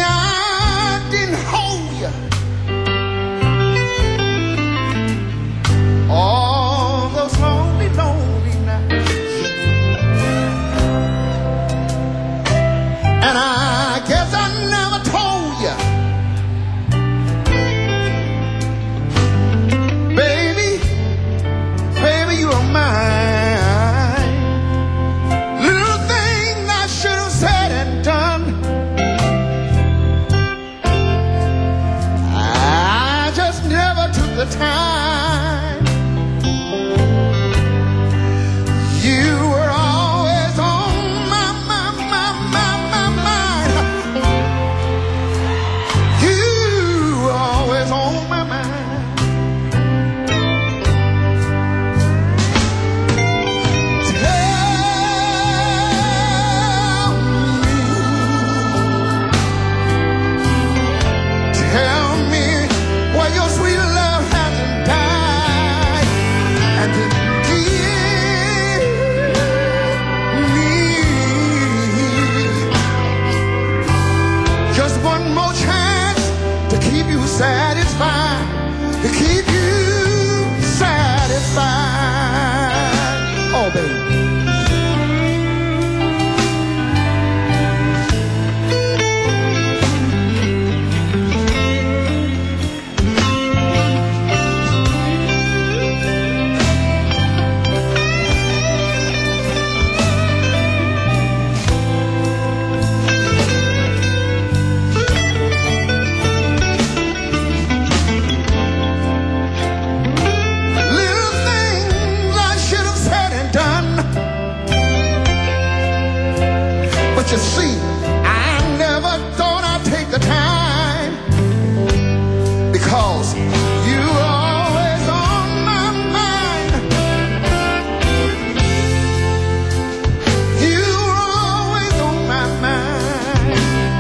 But you see, I never thought I'd take the time, because you are always on my mind. You are always on my mind.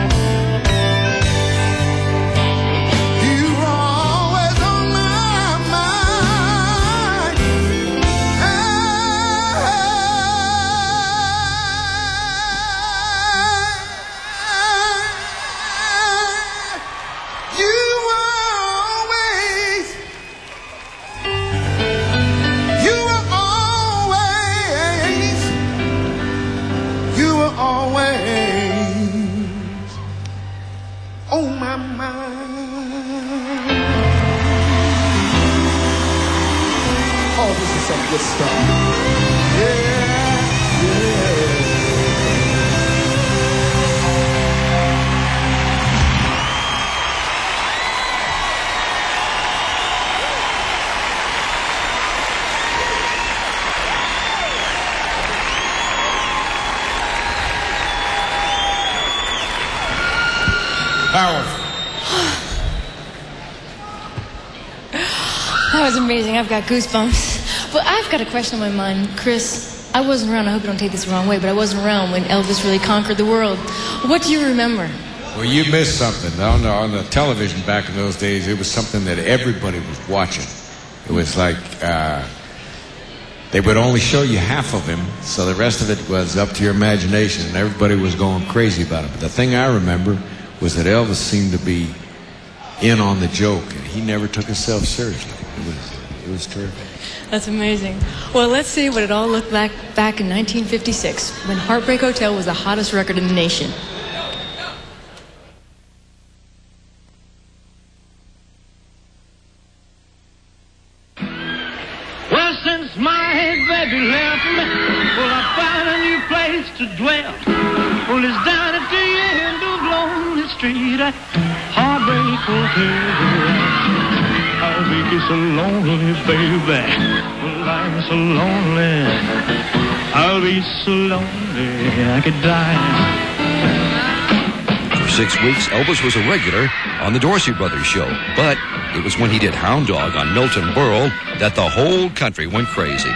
You are always on my mind. You were always, you were always, you were always on my mind. Oh, this is some good stuff. Yeah, yeah. Powerful. That was amazing. I've got goosebumps. But I've got a question on my mind. Chris, I wasn't around. I hope you don't take this the wrong way, but I wasn't around when Elvis really conquered the world. What do you remember? Well, you missed something. On the, on the television back in those days, it was something that everybody was watching. It was like uh, they would only show you half of him, so the rest of it was up to your imagination, and everybody was going crazy about it. But the thing I remember was that Elvis seemed to be in on the joke, and he never took himself seriously. It was, it was terrific. That's amazing. Well, let's see what it all looked like back in nineteen fifty-six, when Heartbreak Hotel was the hottest record in the nation. Well, since my baby left me, well, I found a new place to dwell. Well, it's down at the end of Lonely Street at Heartbreak Hotel. I'll be so lonely, baby. Well, I'm so lonely. I'll be so lonely I could die. For six weeks, Elvis was a regular on the Dorsey Brothers show. But it was when he did Hound Dog on Milton Berle that the whole country went crazy.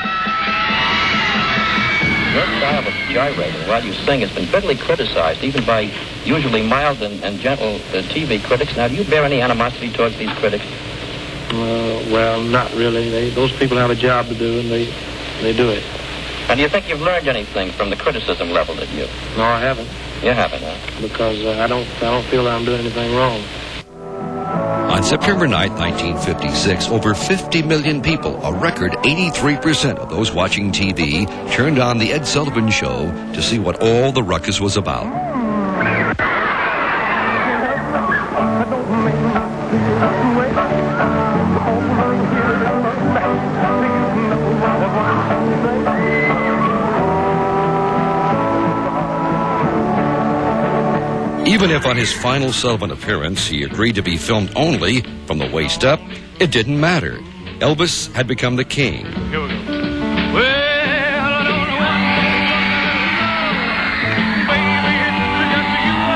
Your style of gyrating while you sing has been bitterly criticized, even by usually mild and, and gentle uh, T V critics. Now, do you bear any animosity towards these critics? Uh, well, not really. They, those people have a job to do, and they they do it. And do you think you've learned anything from the criticism leveled at you? No, I haven't. You haven't, huh? Because uh, I don't I don't feel that I'm doing anything wrong. On September ninth, nineteen fifty-six, over fifty million people, a record eighty-three percent of those watching T V, turned on The Ed Sullivan Show to see what all the ruckus was about. Even if on his final Sullivan appearance he agreed to be filmed only from the waist up, it didn't matter. Elvis had become the king. Here we go. Well, I don't know. Baby, it's just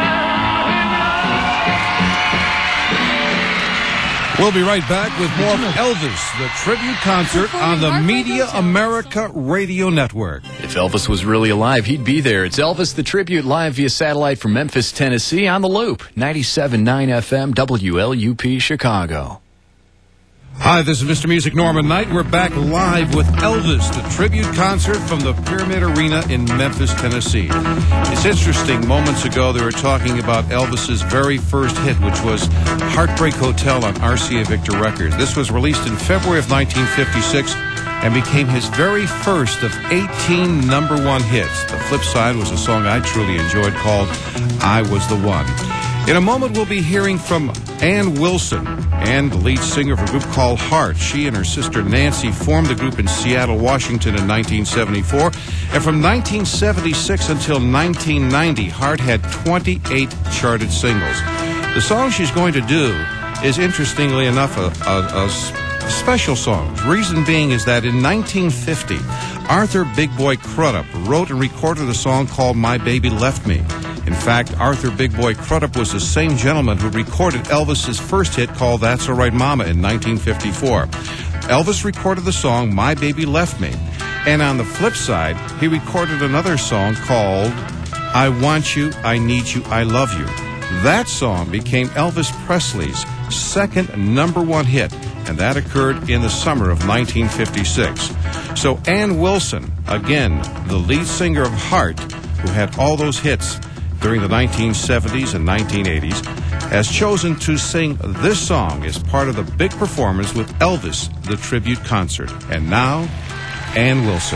you. We'll be right back with more of Elvis, the tribute concert on the Media America Radio Network. If Elvis was really alive, he'd be there. It's Elvis the Tribute live via satellite from Memphis, Tennessee on the Loop, ninety-seven point nine F M, W L U P, Chicago. Hi, this is Mister Music Norman Knight. We're back live with Elvis, the tribute concert from the Pyramid Arena in Memphis, Tennessee. It's interesting, moments ago they were talking about Elvis's very first hit, which was Heartbreak Hotel on R C A Victor Records. This was released in February of nineteen fifty-six and became his very first of eighteen number one hits. The flip side was a song I truly enjoyed called I Was the One. In a moment, we'll be hearing from Ann Wilson, Ann, the lead singer of a group called Heart. She and her sister Nancy formed the group in Seattle, Washington in nineteen seventy-four. And from nineteen seventy-six until nineteen ninety, Heart had twenty-eight charted singles. The song she's going to do is, interestingly enough, a, a, a special song. Reason being is that in nineteen fifty, Arthur Big Boy Crudup wrote and recorded a song called My Baby Left Me. In fact, Arthur Big Boy Crudup was the same gentleman who recorded Elvis's first hit called That's All Right Mama in nineteen fifty-four. Elvis recorded the song My Baby Left Me. And on the flip side, he recorded another song called I Want You, I Need You, I Love You. That song became Elvis Presley's second number one hit, and that occurred in the summer of nineteen fifty-six. So Ann Wilson, again, the lead singer of Heart, who had all those hits during the nineteen seventies and nineteen eighties, has chosen to sing this song as part of the big performance with Elvis, the tribute concert. And now, Ann Wilson.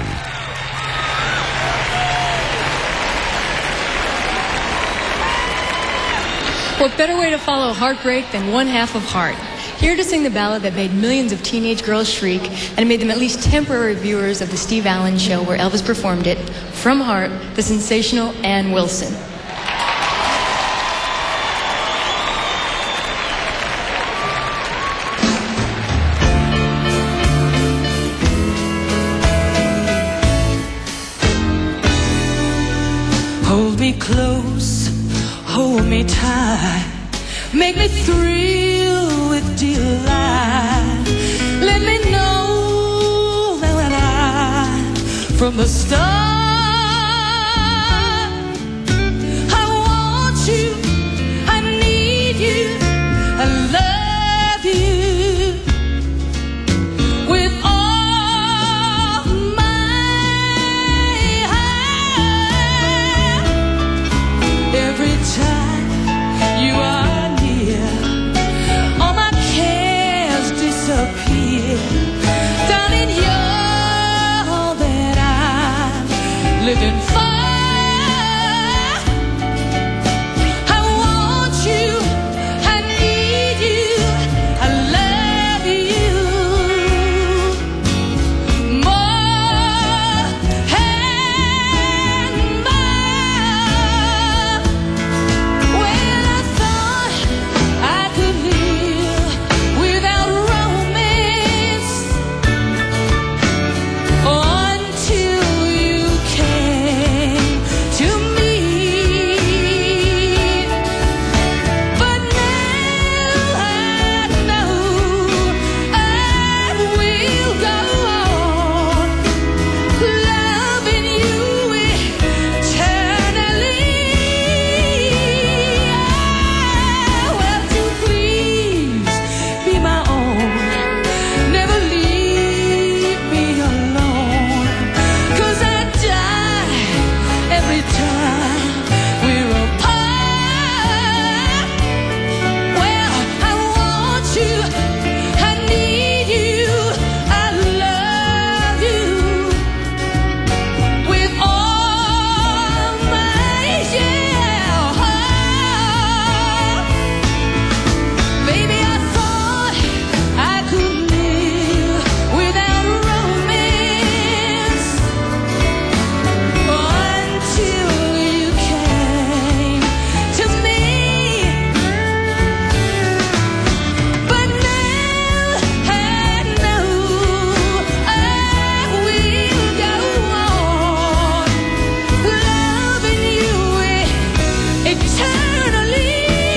What better way to follow heartbreak than one half of Heart? Here to sing the ballad that made millions of teenage girls shriek and made them at least temporary viewers of the Steve Allen Show where Elvis performed it, from Heart, the sensational Ann Wilson. Hold me close, hold me tight, make me thrill with delight. Let me know that I, from the start, I want you, I need you, I love you with all my heart. Every time you are near, all my cares disappear. Darling, you're all that I'm living for. I want you, I need you, I love you more and more. Well, I thought I could live without romance until you came to me. But now I know I will go on loving you eternally. Well, do please be my own, never leave me alone, 'cause I die every time we're apart. Well, I want you, I need you, I love you with all my yeah. Baby, I thought I could live without romance until you came to me. But now I know I will go on loving you eternally.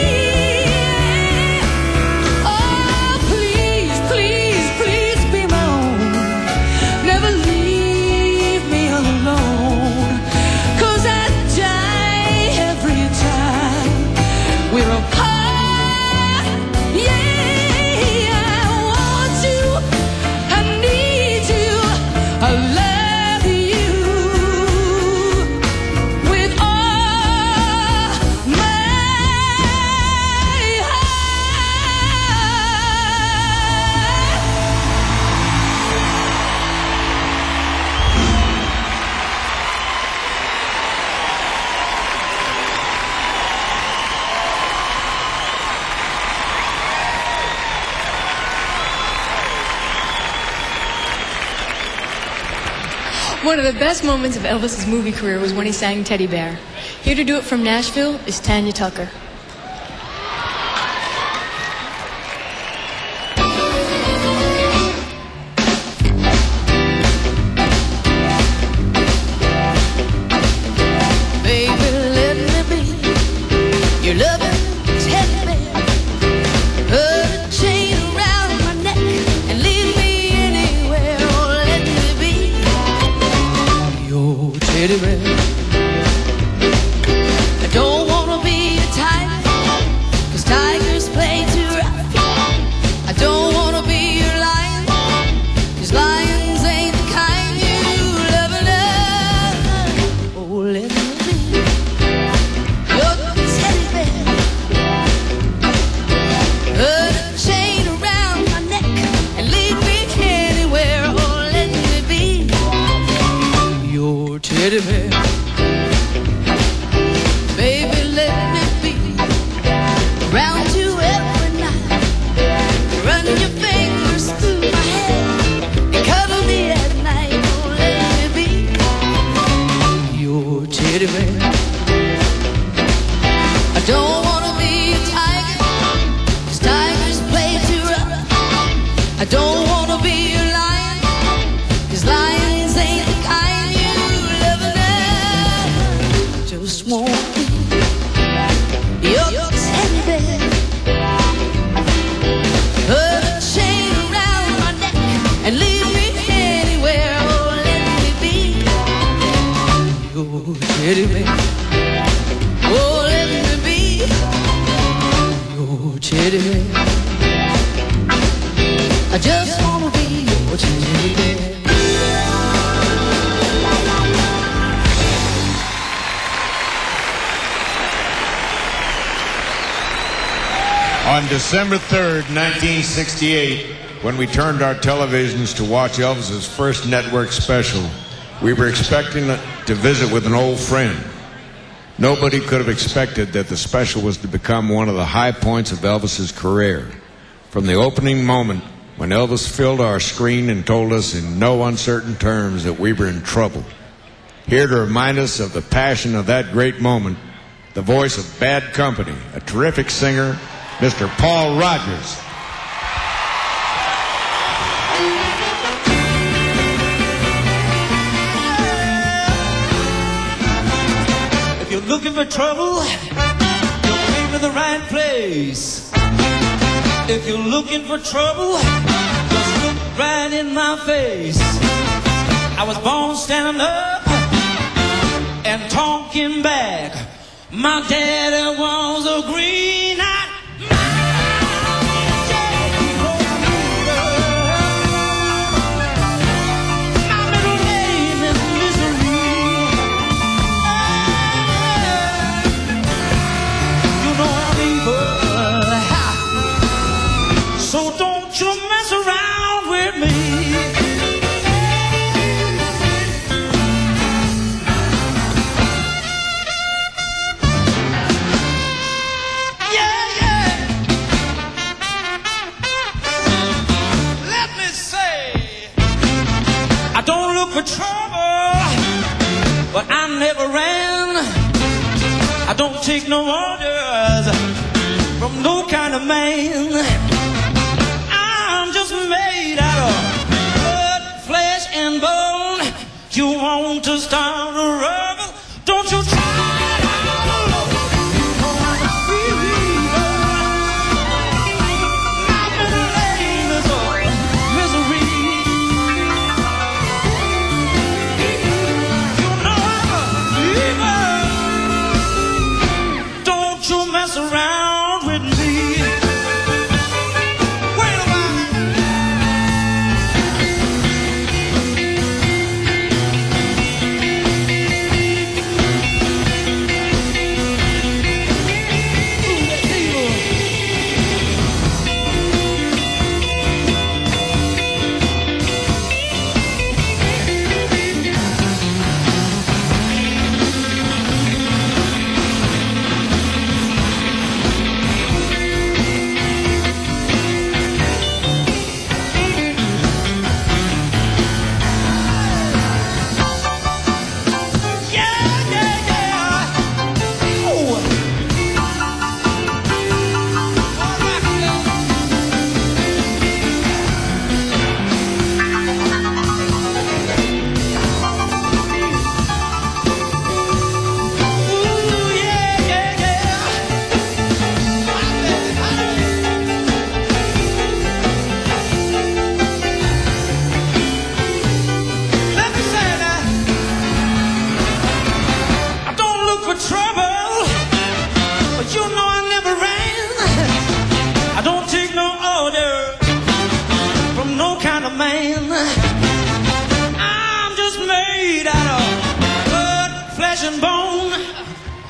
Oh, please, please, please be my own. Never leave me alone, 'cause I die every time we're apart. Yeah, I want you, I need you, I love you with all my One of the best moments of Elvis's movie career was when he sang Teddy Bear. Here to do it from Nashville is Tanya Tucker. Baby, let me be Your loving teddy bear. Put a chain around my neck and lead me anywhere. Oh, let me be your teddy bear. I don't wanna be a tiger, 'cause tigers play too rough. I don't wanna be your lion, 'cause lions ain't the kind you love and love. Oh, let me be your teddy bear. Put a chain around my neck and lead me anywhere. Oh, let me be your teddy bear. Baby, let me be around you every night. Run your fingers through my hair and cuddle me at night. Oh, let me be your teddy bear. I don't wanna be a tiger, 'cause tigers play too rough. I don't wanna be a lion, 'cause lions ain't the kind you love and love. Just won't be your teddy bear. Put a chain around my neck and lead me anywhere. Oh, let me be your teddy bear. Oh, let me be your teddy bear. I just wanna be your teddy bear. On December third, nineteen sixty-eight, when we turned our televisions to watch Elvis's first network special, we were expecting to visit with an old friend. Nobody could have expected that the special was to become one of the high points of Elvis's career. From the opening moment, when Elvis filled our screen and told us in no uncertain terms that we were in trouble. Here to remind us of the passion of that great moment, the voice of Bad Company, a terrific singer, Mister Paul Rogers. If you're looking for trouble, you came to the right place. If you're looking for trouble, just look right in my face. I was born standing up and talking back. My daddy was a green-eyed so don't you mess around with me. Yeah, yeah. Let me say, I don't look for trouble, but I never ran. I don't take no orders from no kind of man. Made out of blood, flesh, and bone. You want to start a rebel? Don't you try it out alone. You want to feel my middle name is a misery. You know I'm a believer. Don't you mess around with me.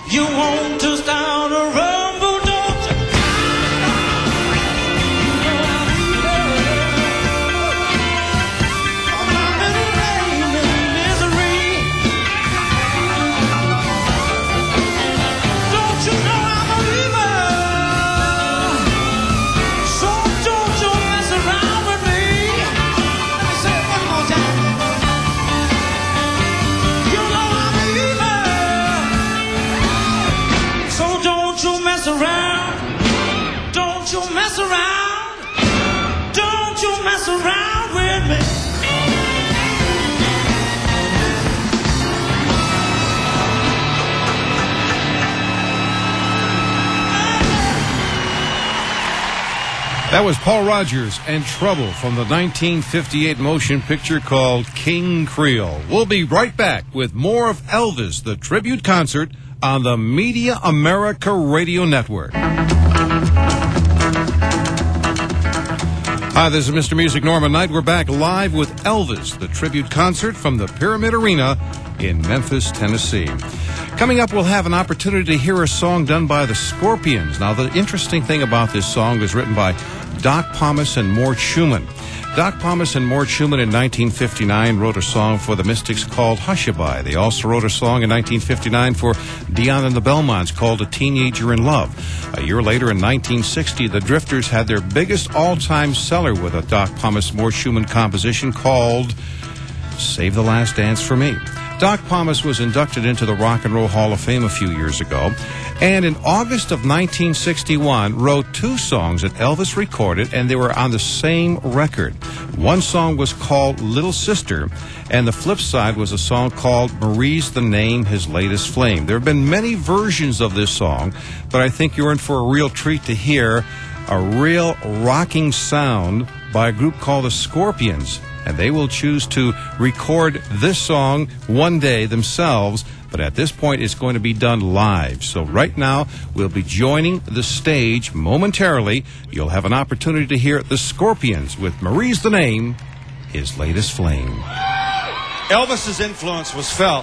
You want to start a rumble, don't you? You know I'm I'm out in the rain and misery. Don't you know I'm a believer? So don't you mess around with me. Let me say it one more time. You know I'm a believer. So don't you mess around. Don't you mess around. Don't you mess around with me. That was Paul Rogers and Trouble from the nineteen fifty-eight motion picture called King Creole. We'll be right back with more of Elvis, the tribute concert on the Media America Radio Network. Hi, this is Mister Music Norman Knight. We're back live with Elvis, the tribute concert from the Pyramid Arena in Memphis, Tennessee. Coming up, we'll have an opportunity to hear a song done by the Scorpions. Now, the interesting thing about this song was written by Doc Pomus and Mort Schumann. Doc Pomus and Mort Schumann in nineteen fifty-nine wrote a song for the Mystics called Hushabye. They also wrote a song in nineteen fifty-nine for Dion and the Belmonts called A Teenager in Love. A year later, in nineteen sixty, the Drifters had their biggest all-time seller with a Doc Pomus Mort Schumann composition called Save the Last Dance for Me. Doc Pomus was inducted into the Rock and Roll Hall of Fame a few years ago, and in August of nineteen sixty-one wrote two songs that Elvis recorded, and they were on the same record. One song was called Little Sister, and the flip side was a song called Marie's the Name, His Latest Flame. There have been many versions of this song, but I think you're in for a real treat to hear a real rocking sound by a group called the Scorpions. And they will choose to record this song one day themselves, but at this point it's going to be done live. So right now we'll be joining the stage momentarily. You'll have an opportunity to hear the Scorpions with Marie's the Name, His Latest Flame. Elvis's influence was felt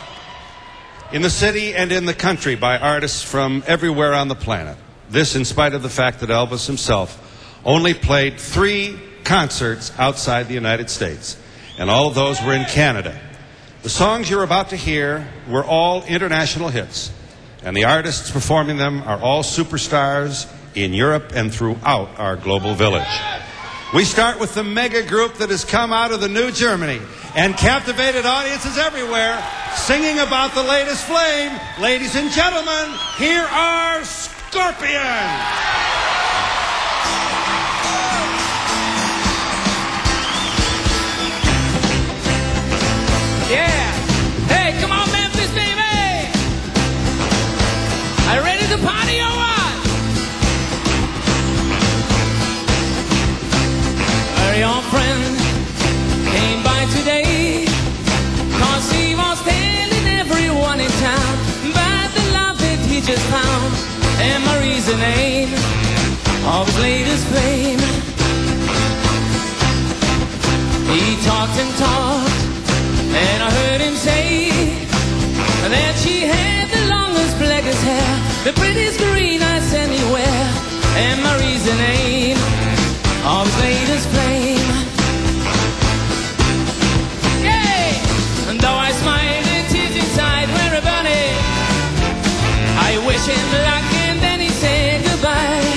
in the city and in the country by artists from everywhere on the planet. This in spite of the fact that Elvis himself only played three concerts outside the United States, and all of those were in Canada. The songs you're about to hear were all international hits, and the artists performing them are all superstars in Europe and throughout our global village. We start with the mega group that has come out of the New Germany and captivated audiences everywhere, singing about the latest flame. Ladies and gentlemen, here are Scorpions! Yeah. Hey, come on, Memphis, baby. Are you ready to party or what? Our young friend came by today, 'cause he was telling everyone in town about the love that he just found. And Marie's the name of his latest flame. He talked and talked, and I heard him say that she had the longest, blackest hair, the prettiest green eyes anywhere. And Marie's the name of his latest flame. Yay! And though I smiled, the tears inside were burning. I wish him luck, and then he said goodbye.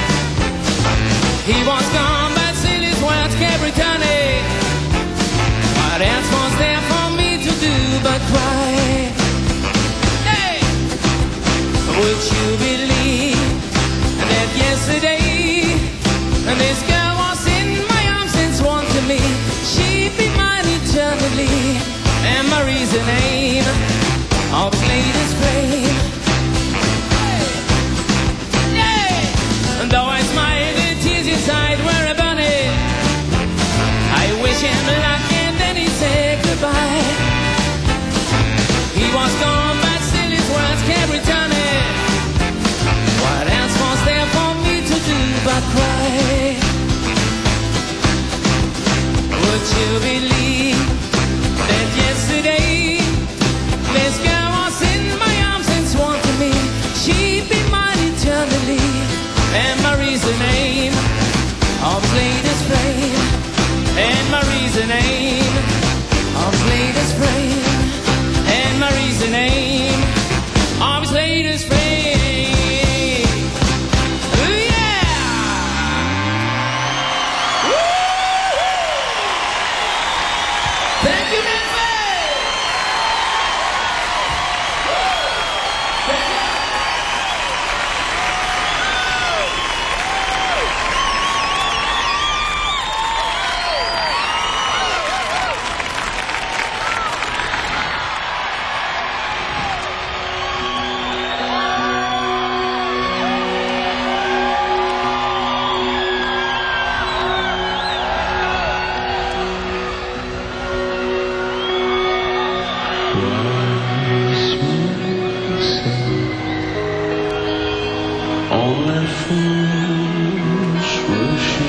He was gone, but still his words kept returning. What else was there for me to do but cry? Hey! Would you believe that yesterday this girl was in my arms and sworn to me she'd be mine eternally? And Marie's the name of his latest flame. Hey! Yeah! And though I smiled, the tears inside were burning. I wish him luck, said goodbye. He was gone, but still his words kept returning. What else was there for me to do but cry? Would you believe that yesterday and foolish was she.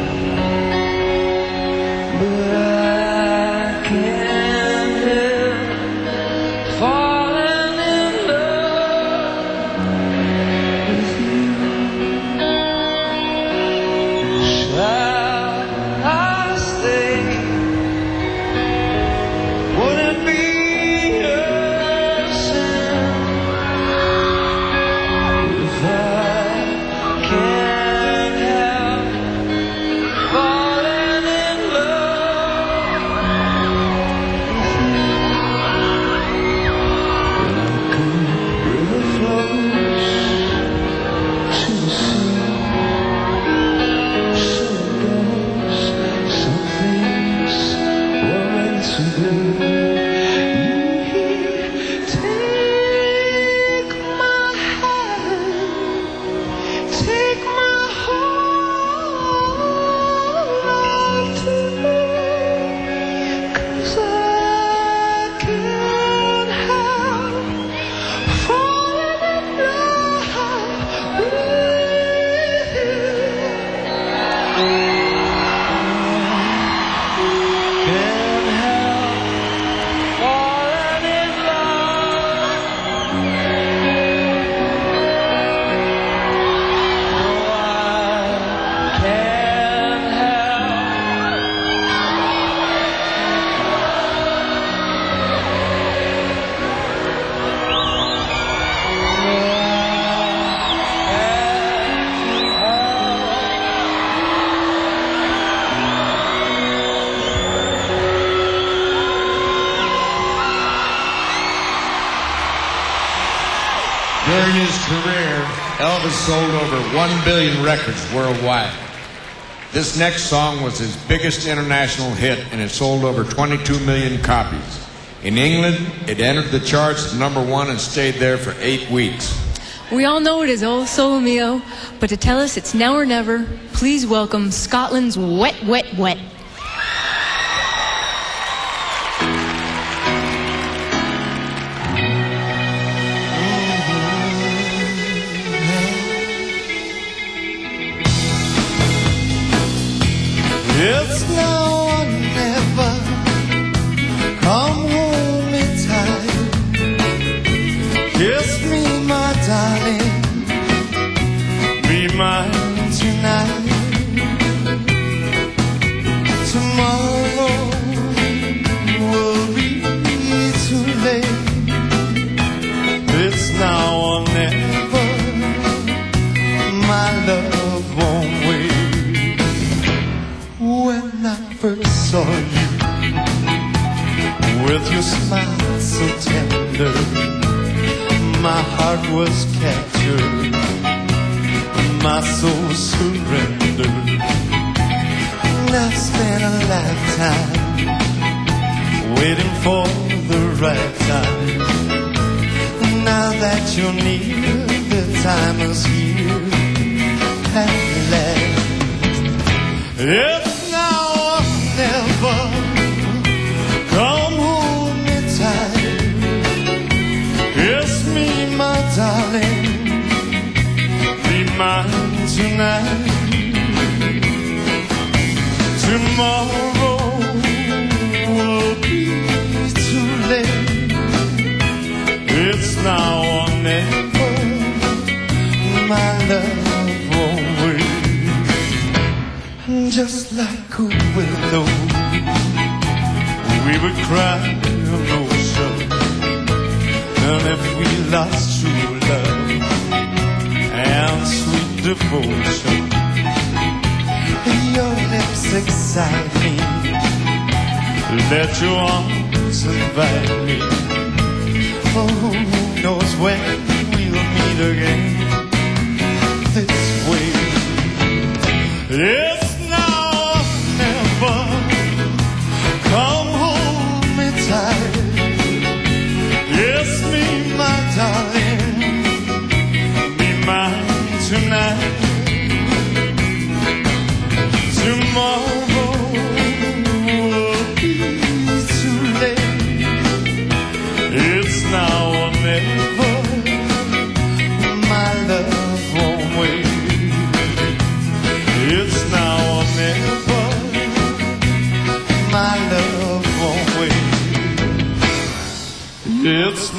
But I can't help falling in love with you. Shall I stay? Would it be a sin if I can't help falling in love with you? Like a river flows to the sea, so goes some things were meant to be. Take my hand, take my whole life today, 'cause I can't help falling in love with you. Can't help falling in love. No, I can't During his career, Elvis sold over one billion records worldwide. This next song was his biggest international hit, and it sold over twenty-two million copies. In England, it entered the charts at number one and stayed there for eight weeks. We all know it is O Solo Mio, but to tell us it's now or never, please welcome Scotland's Wet, Wet, Wet. It's now or never. Come hold me tight. Kiss me, my darling. Be mine tonight. Tomorrow will be too late. It's now or never. My love won't wait. When I first saw you, with your smile so tender, my heart was captured, my soul surrendered. And I've spent a lifetime waiting for the right time. Now that you're near, the time is here at last. It's now or never. Come hold me tight. Kiss me, my darling. Be mine tonight. Tomorrow will be too late. It's now or never. My love won't wait. Just like a willow, we would cry an ocean. And if we lost true love and sweet devotion, your lips excite me, let your arms invite me. Oh, who knows when we'll meet again this way. It's come hold me tight. Kiss me, my darling. Be mine tonight. Tomorrow will be too late. It's now or never. My love won't wait.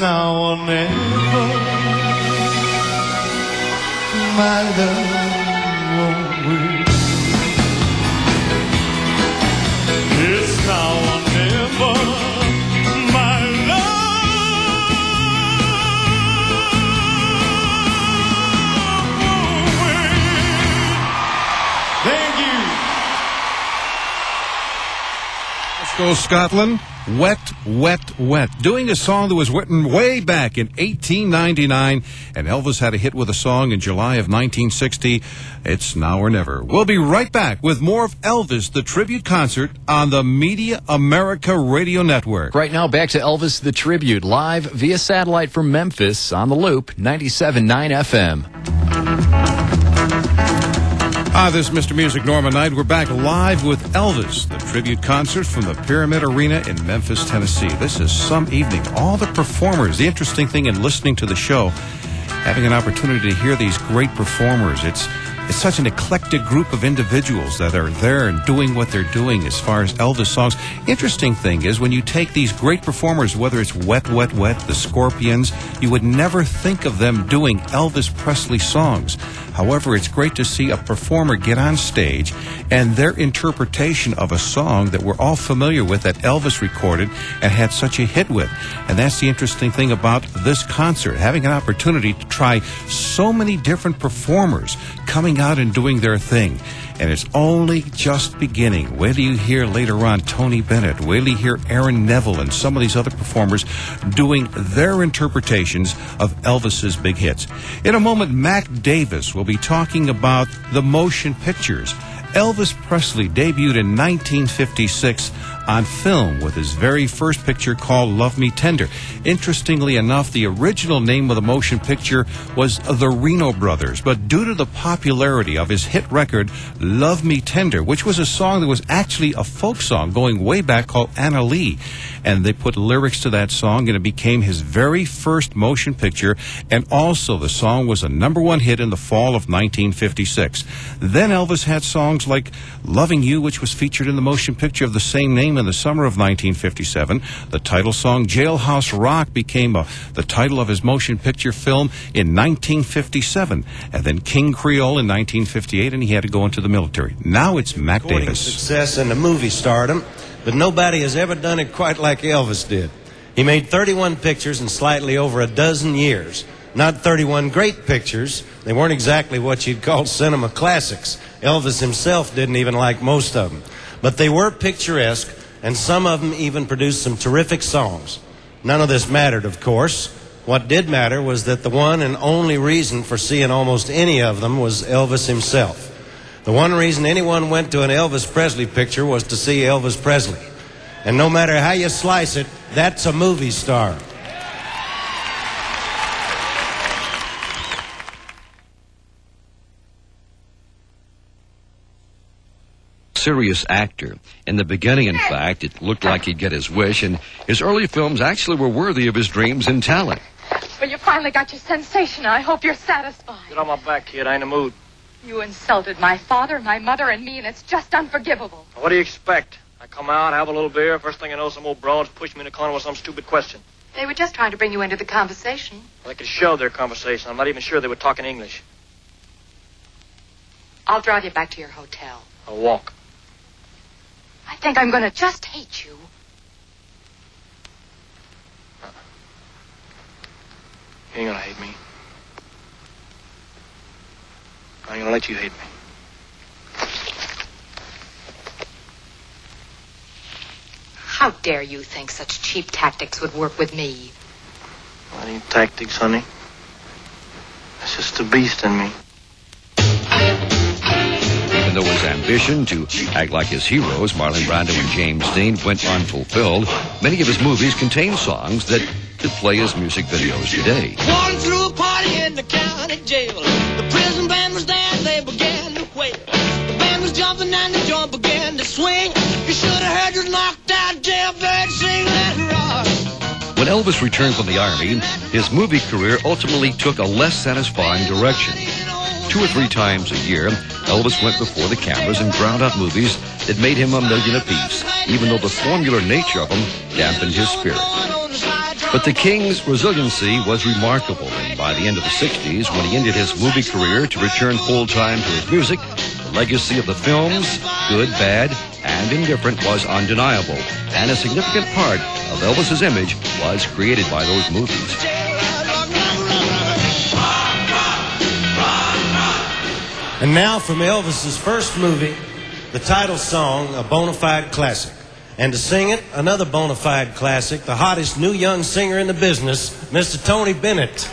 now or never. My love won't wait. It's now or never. My love won't wait. Thank you. Let's go, Scotland. Wet, Wet, Wet. Doing a song that was written way back in eighteen ninety-nine, and Elvis had a hit with a song in July of nineteen sixty. It's now or never. We'll be right back with more of Elvis, the tribute concert on the Media America Radio Network. Right now, back to Elvis, the tribute, live via satellite from Memphis on the Loop, ninety-seven point nine F M. Hi, this is Mister Music Norman Knight. We're back live with Elvis, the tribute concert from the Pyramid Arena in Memphis, Tennessee. This is some evening. All the performers. The interesting thing in listening to the show, having an opportunity to hear these great performers. It's it's such an eclectic group of individuals that are there and doing what they're doing as far as Elvis songs. Interesting thing is when you take these great performers, whether it's Wet, Wet, Wet, the Scorpions, you would never think of them doing Elvis Presley songs. However, it's great to see a performer get on stage and their interpretation of a song that we're all familiar with that Elvis recorded and had such a hit with. And that's the interesting thing about this concert, having an opportunity to try so many different performers coming out and doing their thing. And it's only just beginning. Wait till you hear later on Tony Bennett. Wait till you hear Aaron Neville and some of these other performers doing their interpretations of Elvis's big hits. In a moment, Mac Davis will be talking about the motion pictures. Elvis Presley debuted in nineteen fifty-six on film with his very first picture called Love Me Tender. Interestingly enough, the original name of the motion picture was The Reno Brothers, but due to the popularity of his hit record, Love Me Tender, which was a song that was actually a folk song going way back called Anna Lee, and they put lyrics to that song, and it became his very first motion picture, and also the song was a number one hit in the fall of nineteen fifty-six. Then Elvis had songs like Loving You, which was featured in the motion picture of the same name in the summer of nineteen fifty-seven. The title song Jailhouse Rock became a, the title of his motion picture film in nineteen fifty-seven. And then King Creole in nineteen fifty-eight, and he had to go into the military. Now it's Mac Recording Davis. Success in the movie stardom, but nobody has ever done it quite like Elvis did. He made thirty-one pictures in slightly over a dozen years. Not thirty-one great pictures. They weren't exactly what you'd call cinema classics. Elvis himself didn't even like most of them. But they were picturesque, and some of them even produced some terrific songs. None of this mattered, of course. What did matter was that the one and only reason for seeing almost any of them was Elvis himself. The one reason anyone went to an Elvis Presley picture was to see Elvis Presley. And no matter how you slice it, that's a movie star. Serious actor. In the beginning, in fact, it looked like he'd get his wish, and his early films actually were worthy of his dreams and talent. Well, you finally got your sensation. I hope you're satisfied. Get on my back, kid. I ain't in the mood. You insulted my father, my mother, and me, and it's just unforgivable. What do you expect? I come out, have a little beer, first thing I know, some old broads push me in the corner with some stupid question. They were just trying to bring you into the conversation. Well, I could show their conversation. I'm not even sure they were talking English. I'll drive you back to your hotel. I'll walk. I think I'm going to just hate you. You ain't gonna hate me. I ain't gonna let you hate me. How dare you think such cheap tactics would work with me? That ain't tactics, honey. That's just the beast in me. Even though his ambition to act like his heroes, Marlon Brando and James Dean, went unfulfilled, many of his movies contain songs that could play as music videos today. Walking through a party in the county jail. The prison band was there and they began to wail. The band was jumping and the joint began to swing. You should have heard your knocked out jailbird sing that rock. When Elvis returned from the Army, his movie career ultimately took a less satisfying direction. Two or three times a year, Elvis went before the cameras and ground out movies that made him a million apiece, even though the formular nature of them dampened his spirit. But the King's resiliency was remarkable, and by the end of the sixties, when he ended his movie career to return full-time to his music, the legacy of the films, good, bad, and indifferent, was undeniable, and a significant part of Elvis's image was created by those movies. And now from Elvis's first movie, the title song, a bona fide classic. And to sing it, another bona fide classic, the hottest new young singer in the business, Mister Tony Bennett.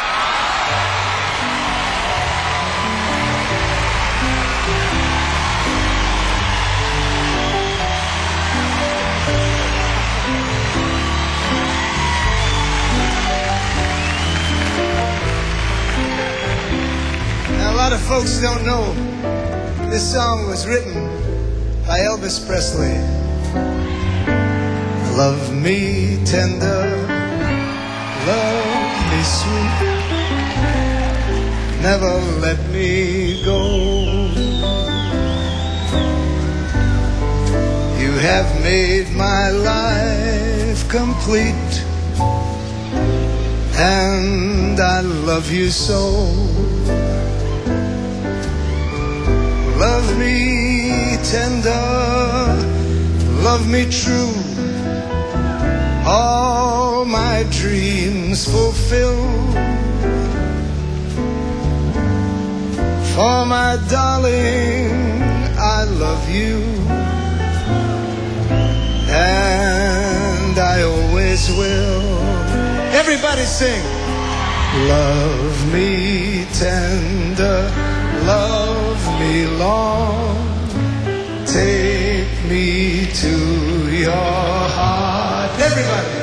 Now, a lot of folks don't know this song was written by Elvis Presley. Love me tender, love me sweet, never let me go. You have made my life complete, and I love you so. Love me tender, love me true, all my dreams fulfill. For my darling, I love you, and I always will. Everybody sing. Love me tender, love me long, take me to your heart. Everybody.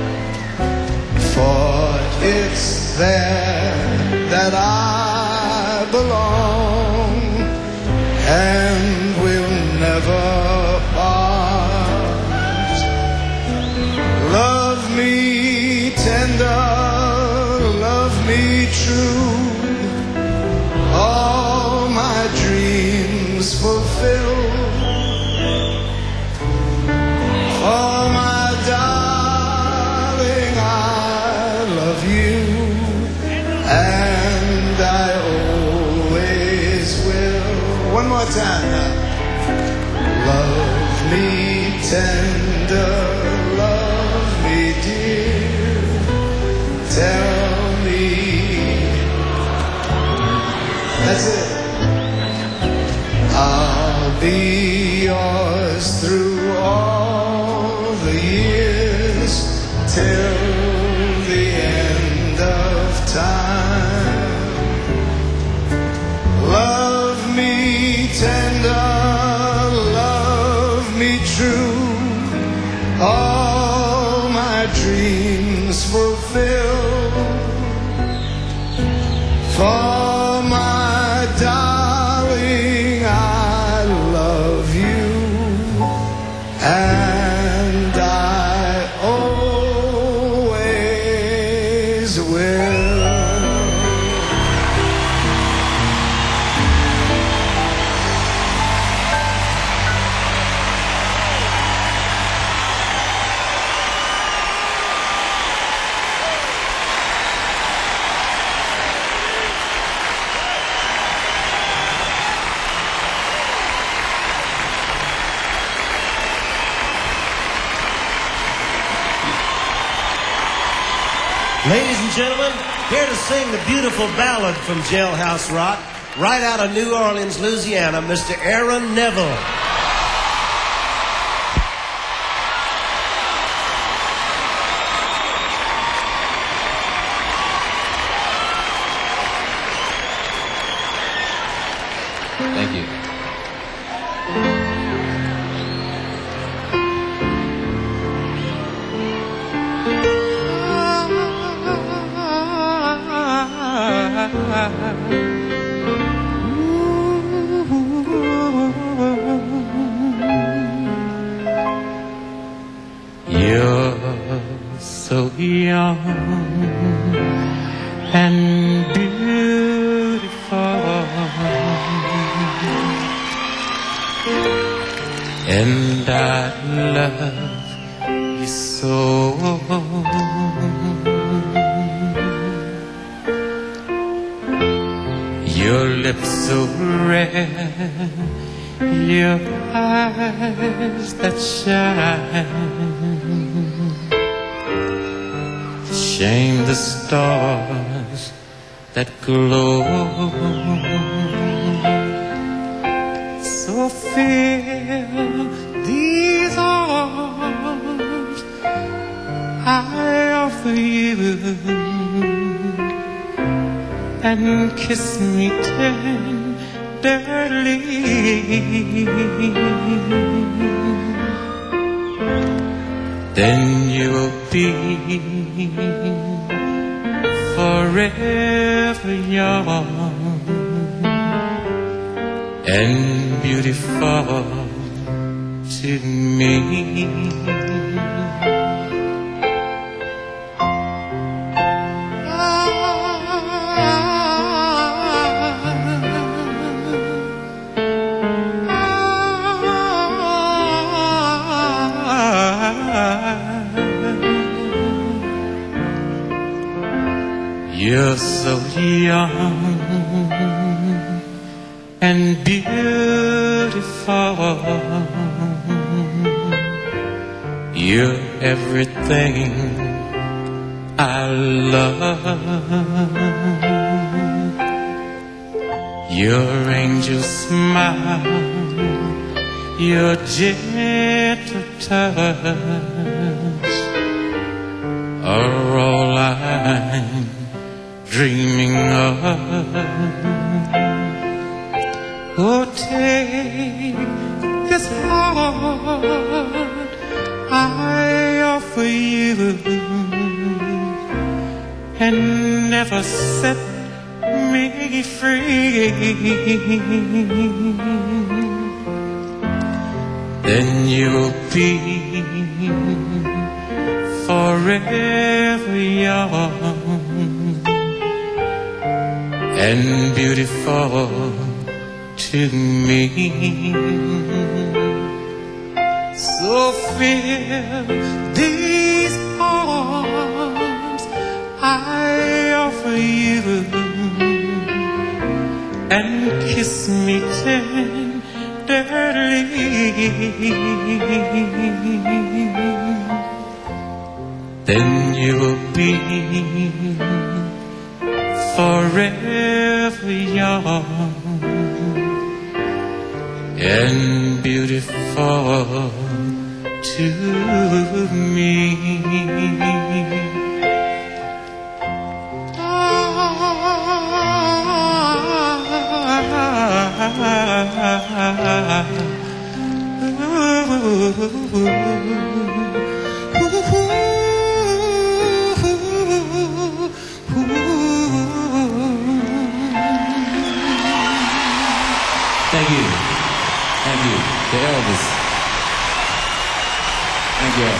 For it's there that I belong, and will never part. Love me tender, love me true, all my dreams fulfill. For my darling, I love you, and I always will. One more time now. Love me tender, love me dear, tell me. That's it. I'll be yours through all the years, till the end of time. Love me tender, love me true, all my dreams fulfill. For my darling, I love you, and I always will. Ladies and gentlemen, here to sing the beautiful ballad from Jailhouse Rock, right out of New Orleans, Louisiana, Mister Aaron Neville. Thank you. You're so young and beautiful, and I love you so. Your lips so red, your eyes that shine. Shame the stars that glow. So fill these arms I offer you, and kiss me tenderly. Then you'll be forever young and beautiful to me. You're so young and beautiful. You're everything I love. Your angel smile, your gentle touch are all I'm dreaming of. Oh, take this heart I offer you, and never set me free. Then you'll be forever young and beautiful to me. So fill these arms I offer you, and kiss me tenderly. Then you will be forever young and beautiful to me. Thank you. Thank you. To Elvis. Thank you.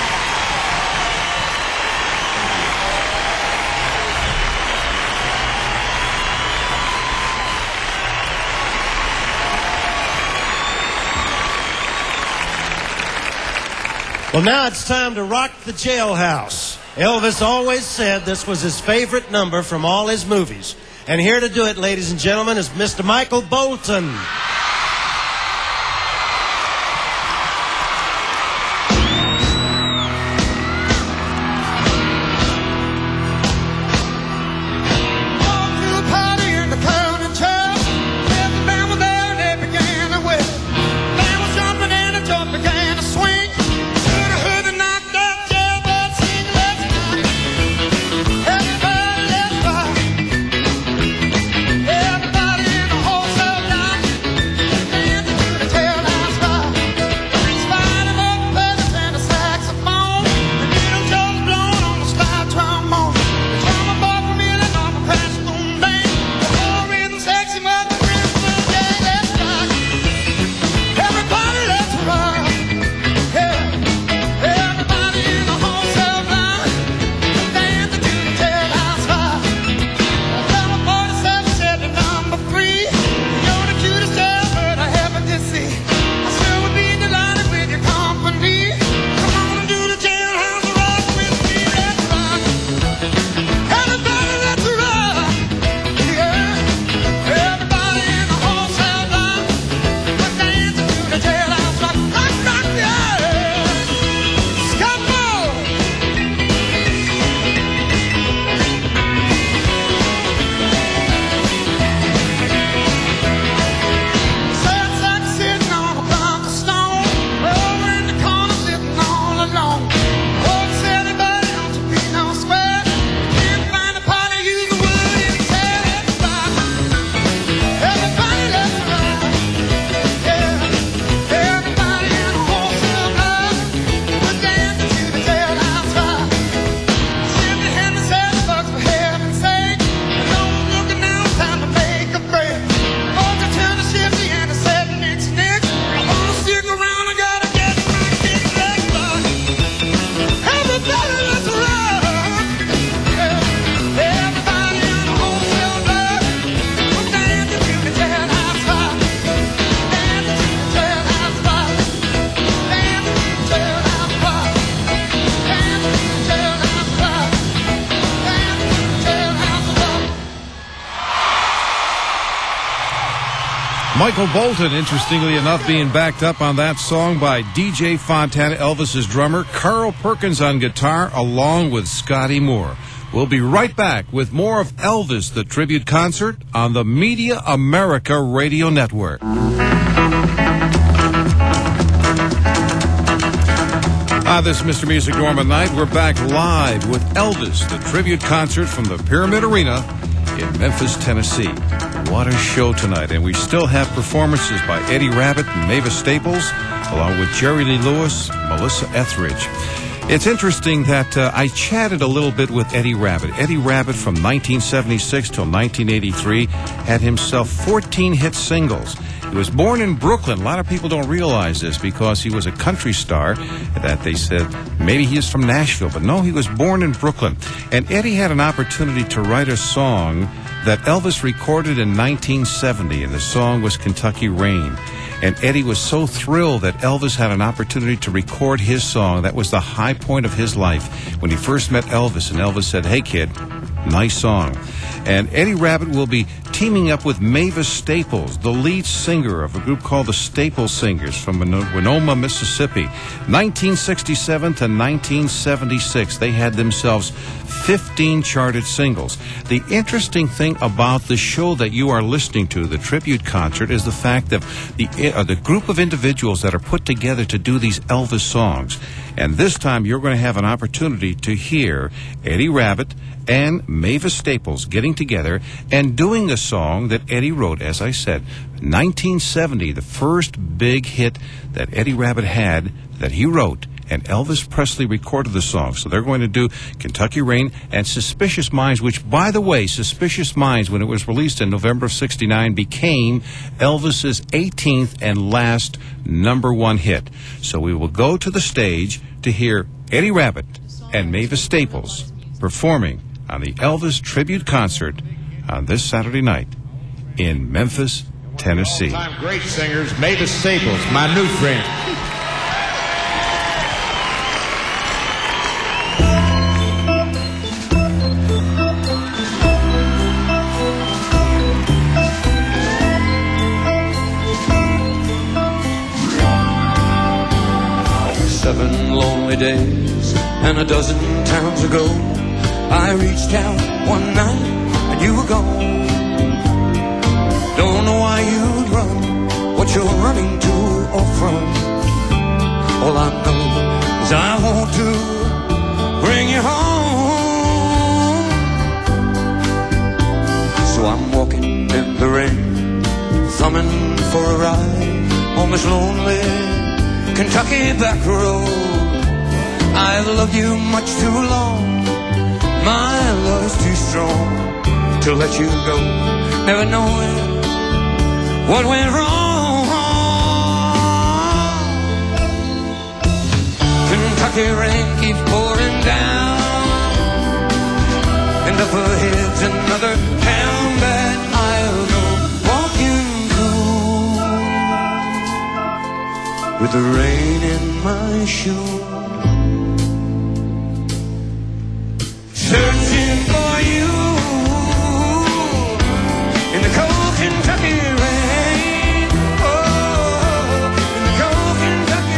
Well, now it's time to rock the jailhouse. Elvis always said this was his favorite number from all his movies. And here to do it, ladies and gentlemen, is Mister Michael Bolton. Everybody in the whole cell line Michael Bolton, interestingly enough, being backed up on that song by D J Fontana, Elvis's drummer, Carl Perkins on guitar, along with Scotty Moore. We'll be right back with more of Elvis, the tribute concert, on the Media America Radio Network. Ah, this is Mister Music Norman Knight. We're back live with Elvis, the tribute concert from the Pyramid Arena in Memphis, Tennessee. What a show tonight. And we still have performances by Eddie Rabbitt and Mavis Staples, along with Jerry Lee Lewis, Melissa Etheridge. It's interesting that uh, I chatted a little bit with Eddie Rabbitt. Eddie Rabbitt from nineteen seventy-six till nineteen eighty-three had himself fourteen hit singles. He was born in Brooklyn. A lot of people don't realize this because he was a country star that they said maybe he is from Nashville. But no, he was born in Brooklyn. And Eddie had an opportunity to write a song that Elvis recorded in nineteen seventy, and the song was Kentucky Rain. And Eddie was so thrilled that Elvis had an opportunity to record his song. That was the high point of his life when he first met Elvis, and Elvis said, "Hey, kid, nice song." And Eddie Rabbitt will be teaming up with Mavis Staples, the lead singer of a group called the Staple Singers from Winona, Mississippi. nineteen sixty-seven to nineteen seventy-six, they had themselves fifteen charted singles. The interesting thing about the show that you are listening to, the tribute concert, is the fact that the, uh, the group of individuals that are put together to do these Elvis songs. And this time you're going to have an opportunity to hear Eddie Rabbitt and Mavis Staples getting together and doing a song that Eddie wrote, as I said, nineteen seventy, the first big hit that Eddie Rabbitt had that he wrote, and Elvis Presley recorded the song. So they're going to do Kentucky Rain and Suspicious Minds, which, by the way, Suspicious Minds, when it was released in November of sixty-nine, became Elvis's eighteenth and last number one hit. So we will go to the stage to hear Eddie Rabbitt and Mavis Staples performing on the Elvis Tribute Concert on this Saturday night in Memphis, Tennessee. All-time great singers, Mavis Staples, my new friend. Seven lonely days and a dozen towns ago, I reached out one night and you were gone. Don't know why you'd run, what you're running to or from. All I know is I want to bring you home. So I'm walking in the rain, thumbing for a ride on this lonely Kentucky back road. I've loved you much too long, my love's too strong to let you go, never knowing what went wrong. Kentucky rain keeps pouring down, and up ahead's another town that I'll go walking through with the rain in my shoe. Searching for you in the cold Kentucky rain. Oh, in the cold Kentucky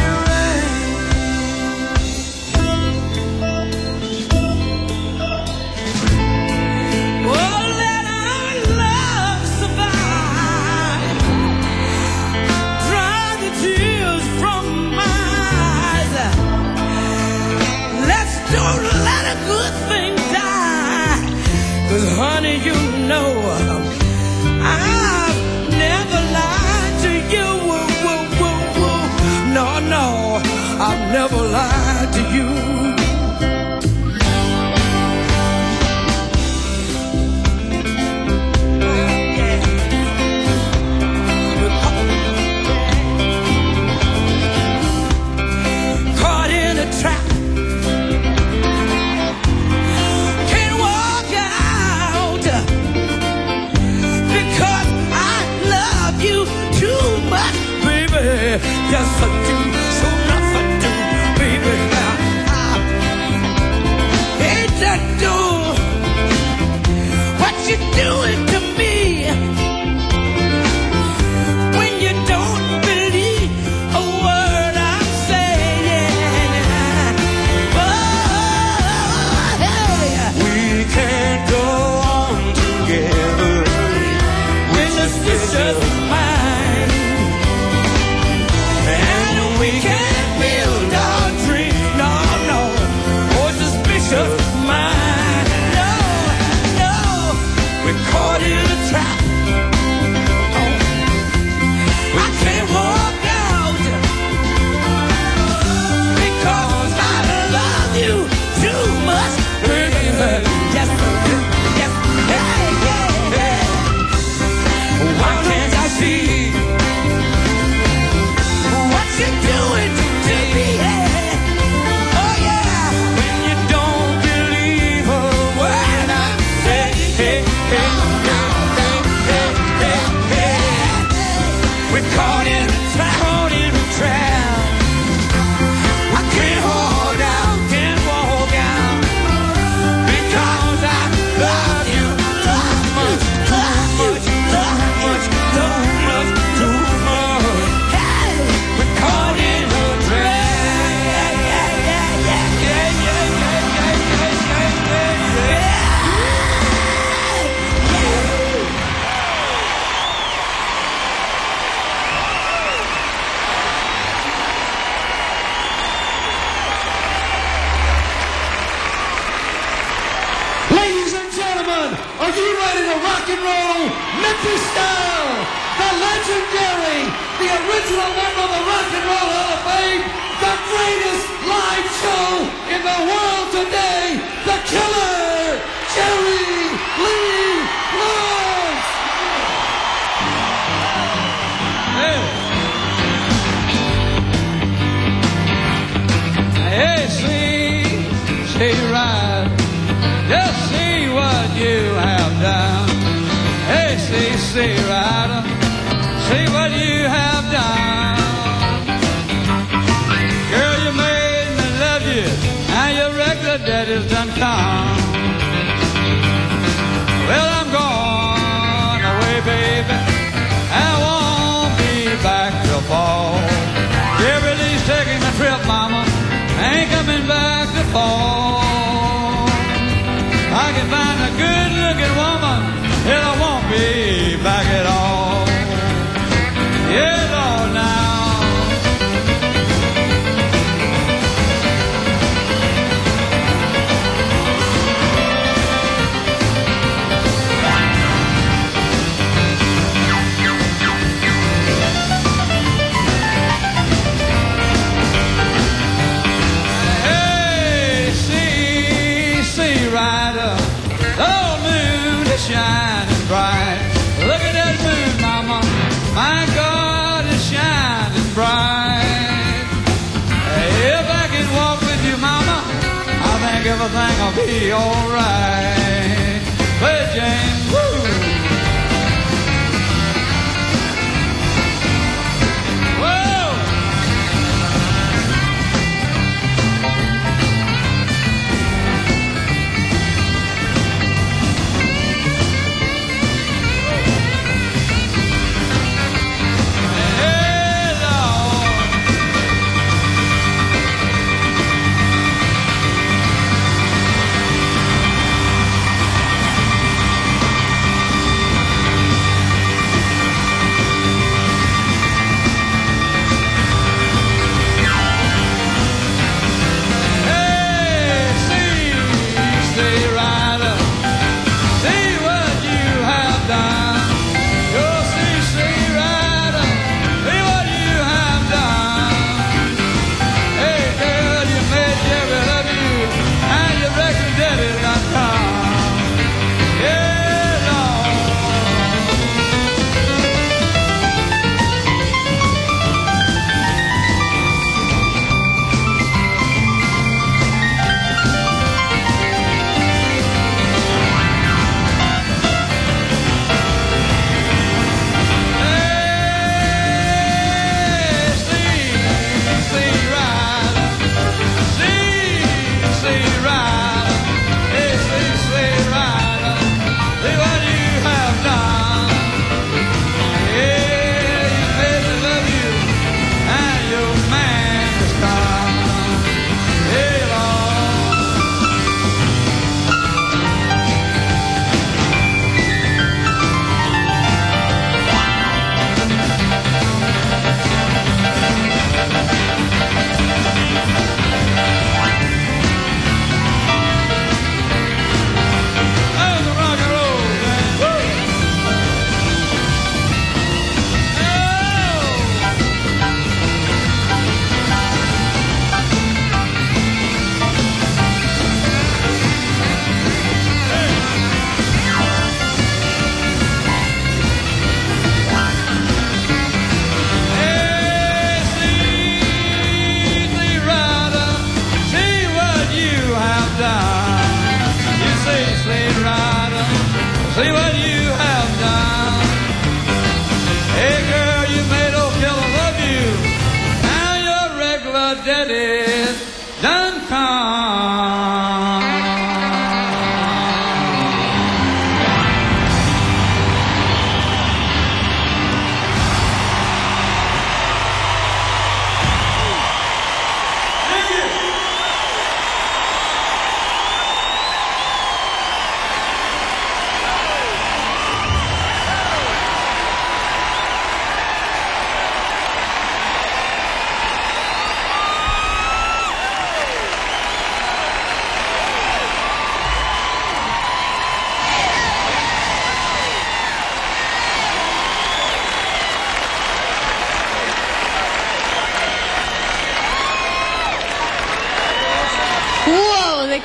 rain. Oh, let our love survive. Dry the tears from my eyes. Let's don't let a good thing. 'Cause honey, you know I've never lied to you. Woo, woo, woo, woo. No, no, I've never lied to you. Caught in a trap, just for you, so nothing to, baby. Hate to do what you're doing to me, the world today, the killer, Jerry Lee Lewis. Hey, see, see right, just see what you have done. Hey, see, see right, see what you have done. Girl, you made me love you, now your regular daddy's done come. Well, I'm gone away, baby, I won't be back till fall. Jerry Lee's taking a trip, mama, ain't coming back to fall. I can find a good-looking woman, and I won't be back at all. Yeah, Lord, now. Shining bright. Look at that moon, mama. My God, it's shining bright. If I can walk with you, mama, I think everything will be alright. Play it, James. Woo!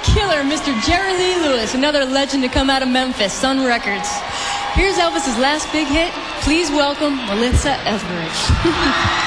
killer Mister Jerry Lee Lewis, another legend to come out of Memphis, Sun Records. Here's Elvis's last big hit. Please welcome Melissa Etheridge.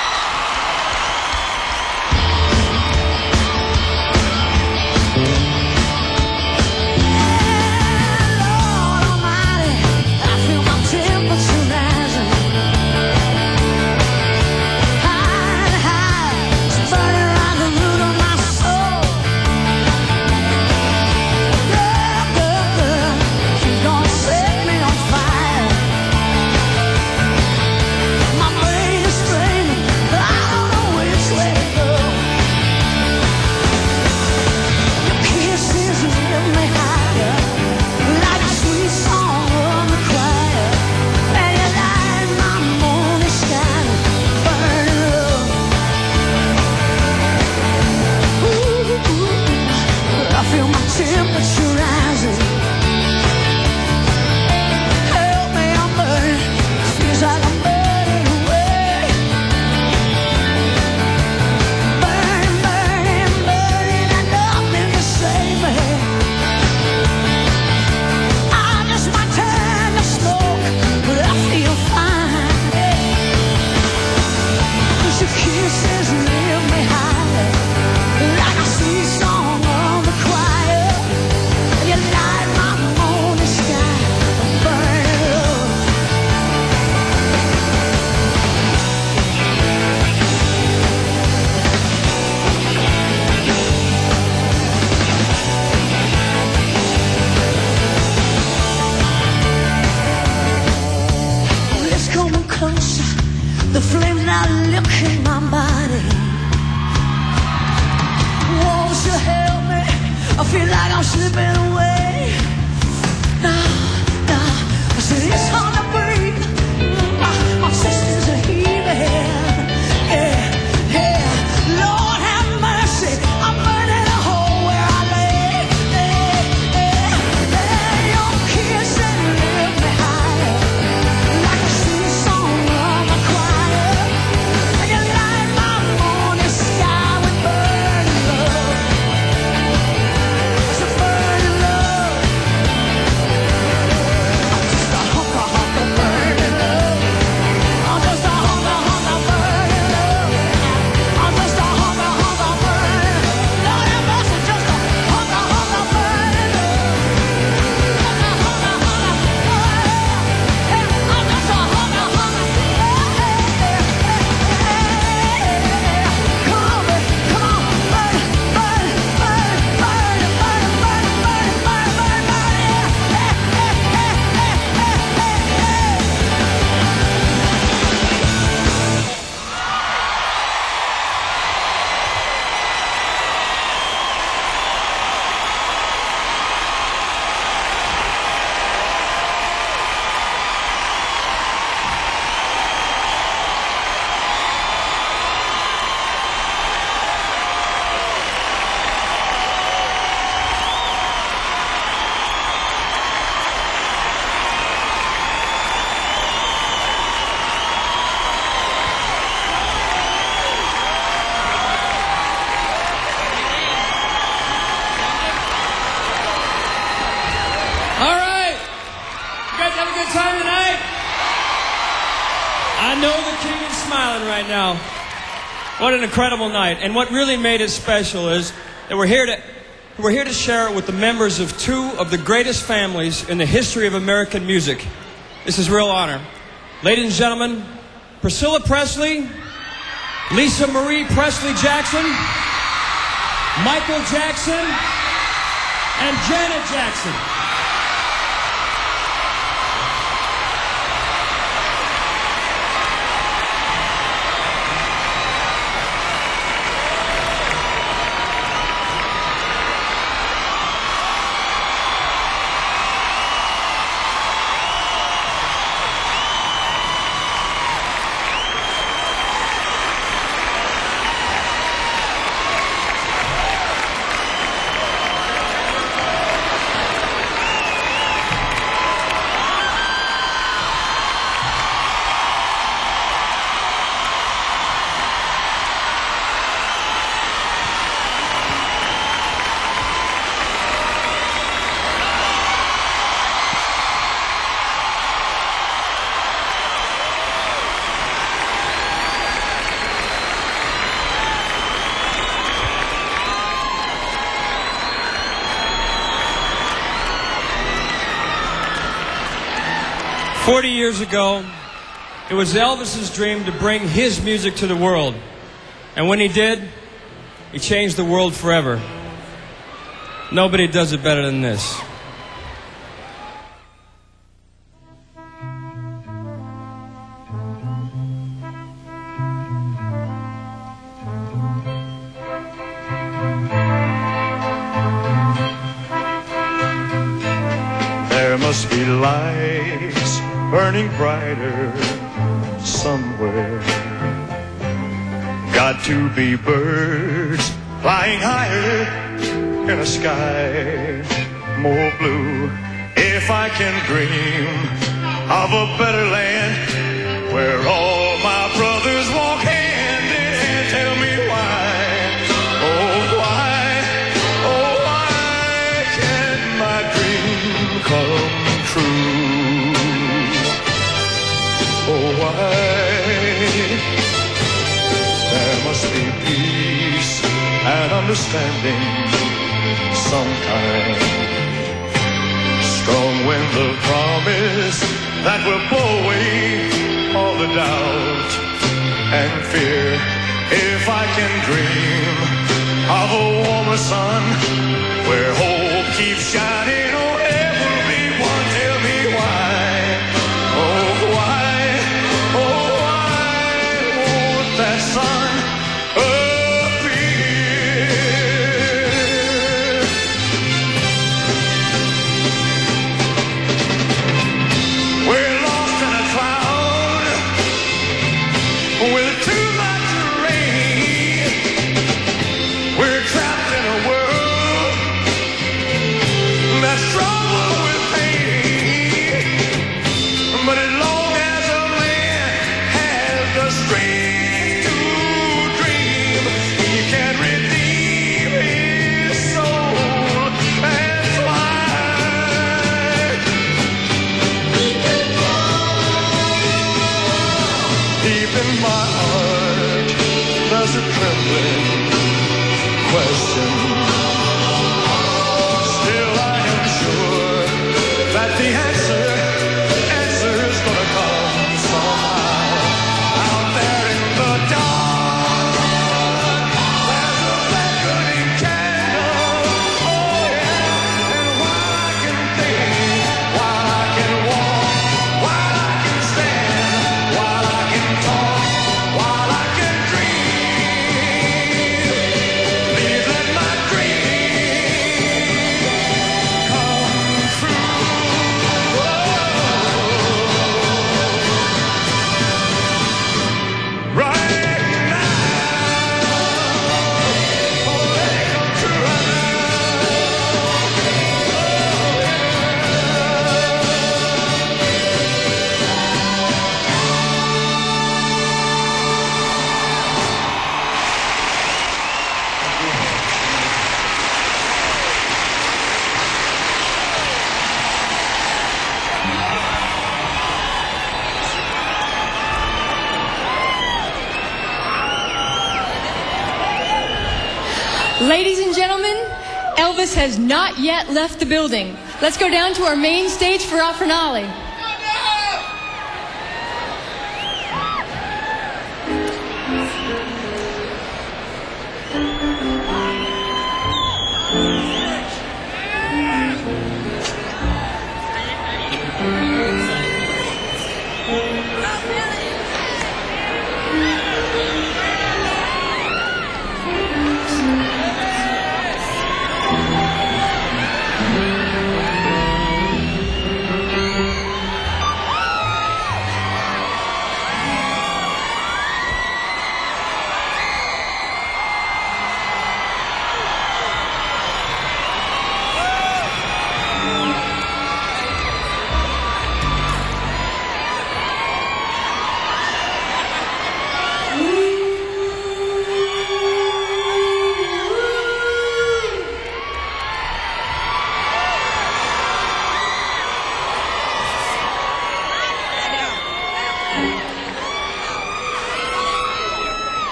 The flames now look in my body. Won't you help me? I feel like I'm slipping away. Now, now, I said it's hard to breathe. My, my chest is heaving. Yeah, yeah. Lord have mercy, I'm burning a hole where I lay. Yeah, yeah, yeah. Your kisses lift me higher, like a sweet song of a choir. And you light my morning sky with burning love. It's a burning love. I'm just a hunker, hunker burning love. I'm just a hunker, hunker burning love. I'm just a hunker, hunker burning. Lord have mercy, just a hunker, hunker burning love. Hunker, hunker, hunker. Hey, I'm just a hunker, hunker. Come on, baby, come on, burn, burn, burn, burn, burn, burn, burn, burn, burn, burn, All right. You guys have a good time tonight? I know the king is smiling right now. What an incredible night. And what really made it special is that we're here to we're here to share it with the members of two of the greatest families in the history of American music. This is a real honor. Ladies and gentlemen, Priscilla Presley, Lisa Marie Presley Jackson, Michael Jackson, and Janet Jackson. forty years ago, it was Elvis's dream to bring his music to the world. And when he did, he changed the world forever. Nobody does it better than this. There must be lights burning brighter somewhere. Got to be birds flying higher in a sky more blue. If I can dream of a better land where all my brothers walk hand in hand, tell me why, oh why, oh why can't my dream come true? Oh why? There must be peace and understanding sometime. Strong wind of promise that will blow away all the doubt and fear. If I can dream of a warmer sun where hope keeps shining on everyone, tell me why, oh why, oh why won't that sun Ladies and gentlemen, Elvis has not yet left the building. Let's go down to our main stage for our finale.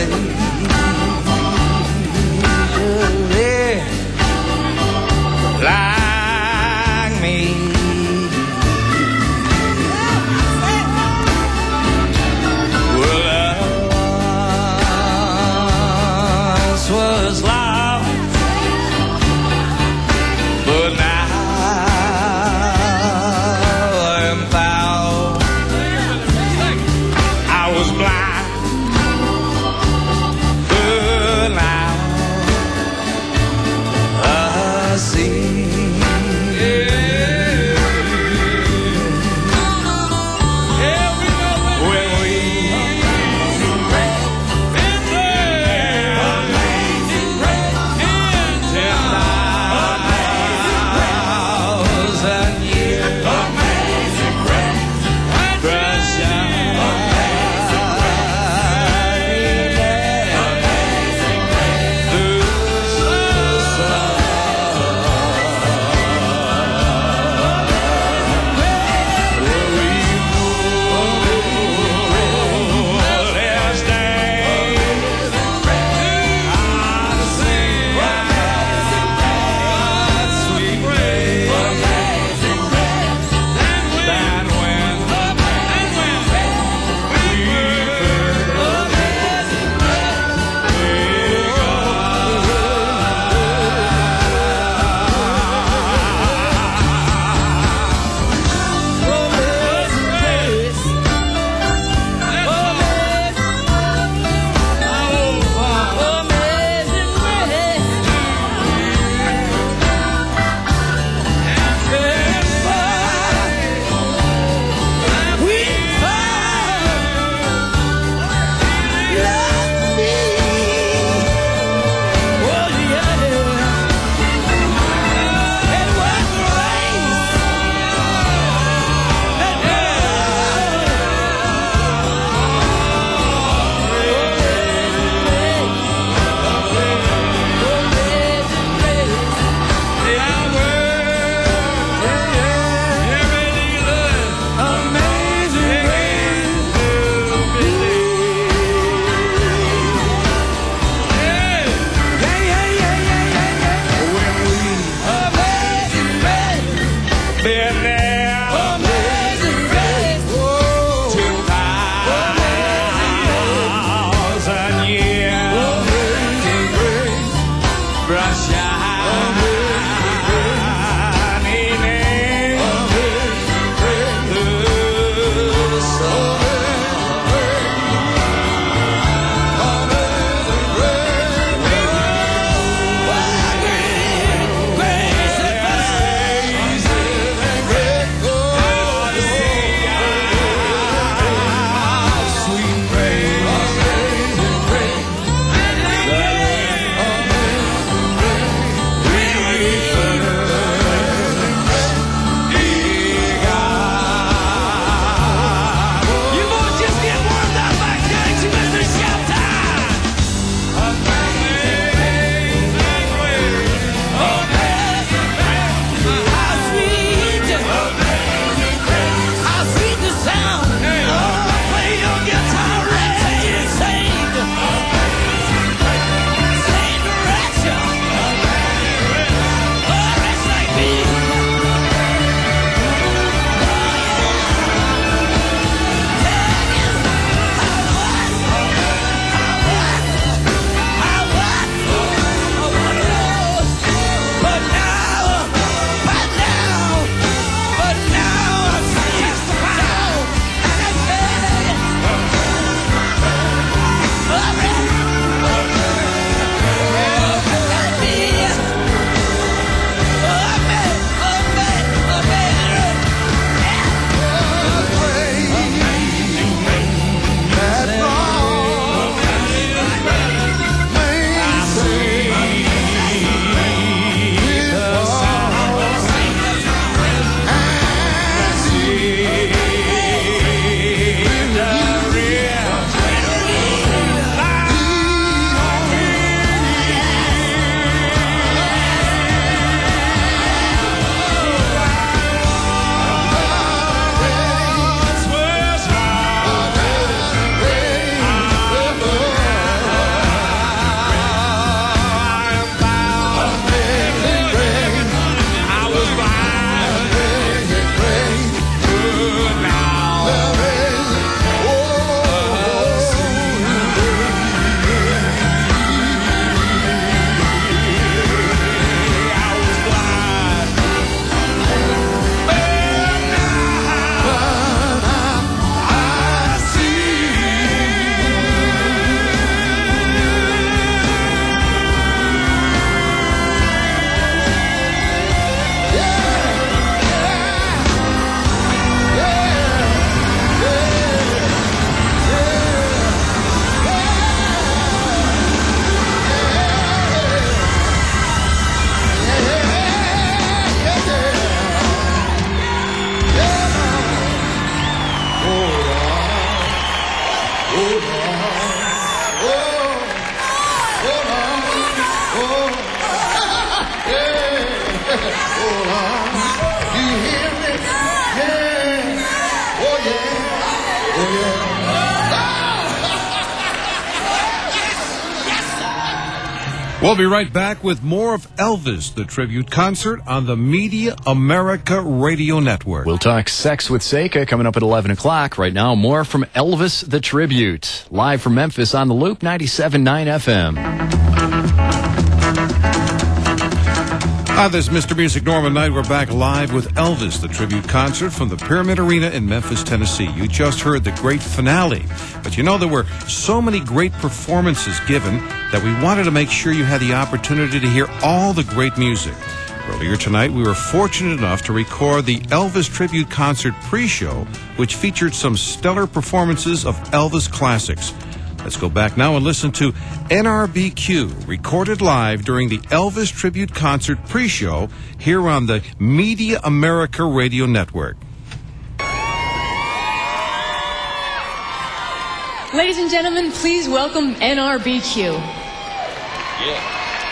like me. Well, once was lost, but now I'm found. I was blind, Hold on. Do you hear me? Yeah. Oh, yeah. Oh, yeah. We'll be right back with more of Elvis, the tribute concert on the Media America Radio Network. We'll talk sex with Seika coming up at eleven o'clock. Right now, more from Elvis, the tribute. Live from Memphis on the Loop, ninety-seven point nine F M. Hi, this is Mister Music Norman Knight. We're back live with Elvis, the tribute concert from the Pyramid Arena in Memphis, Tennessee. You just heard the great finale. But you know, there were so many great performances given that we wanted to make sure you had the opportunity to hear all the great music. Earlier tonight, we were fortunate enough to record the Elvis Tribute Concert pre-show, which featured some stellar performances of Elvis classics. Let's go back now and listen to N R B Q, recorded live during the Elvis Tribute Concert pre-show here on the Media America Radio Network. Ladies and gentlemen, please welcome N R B Q. Yeah.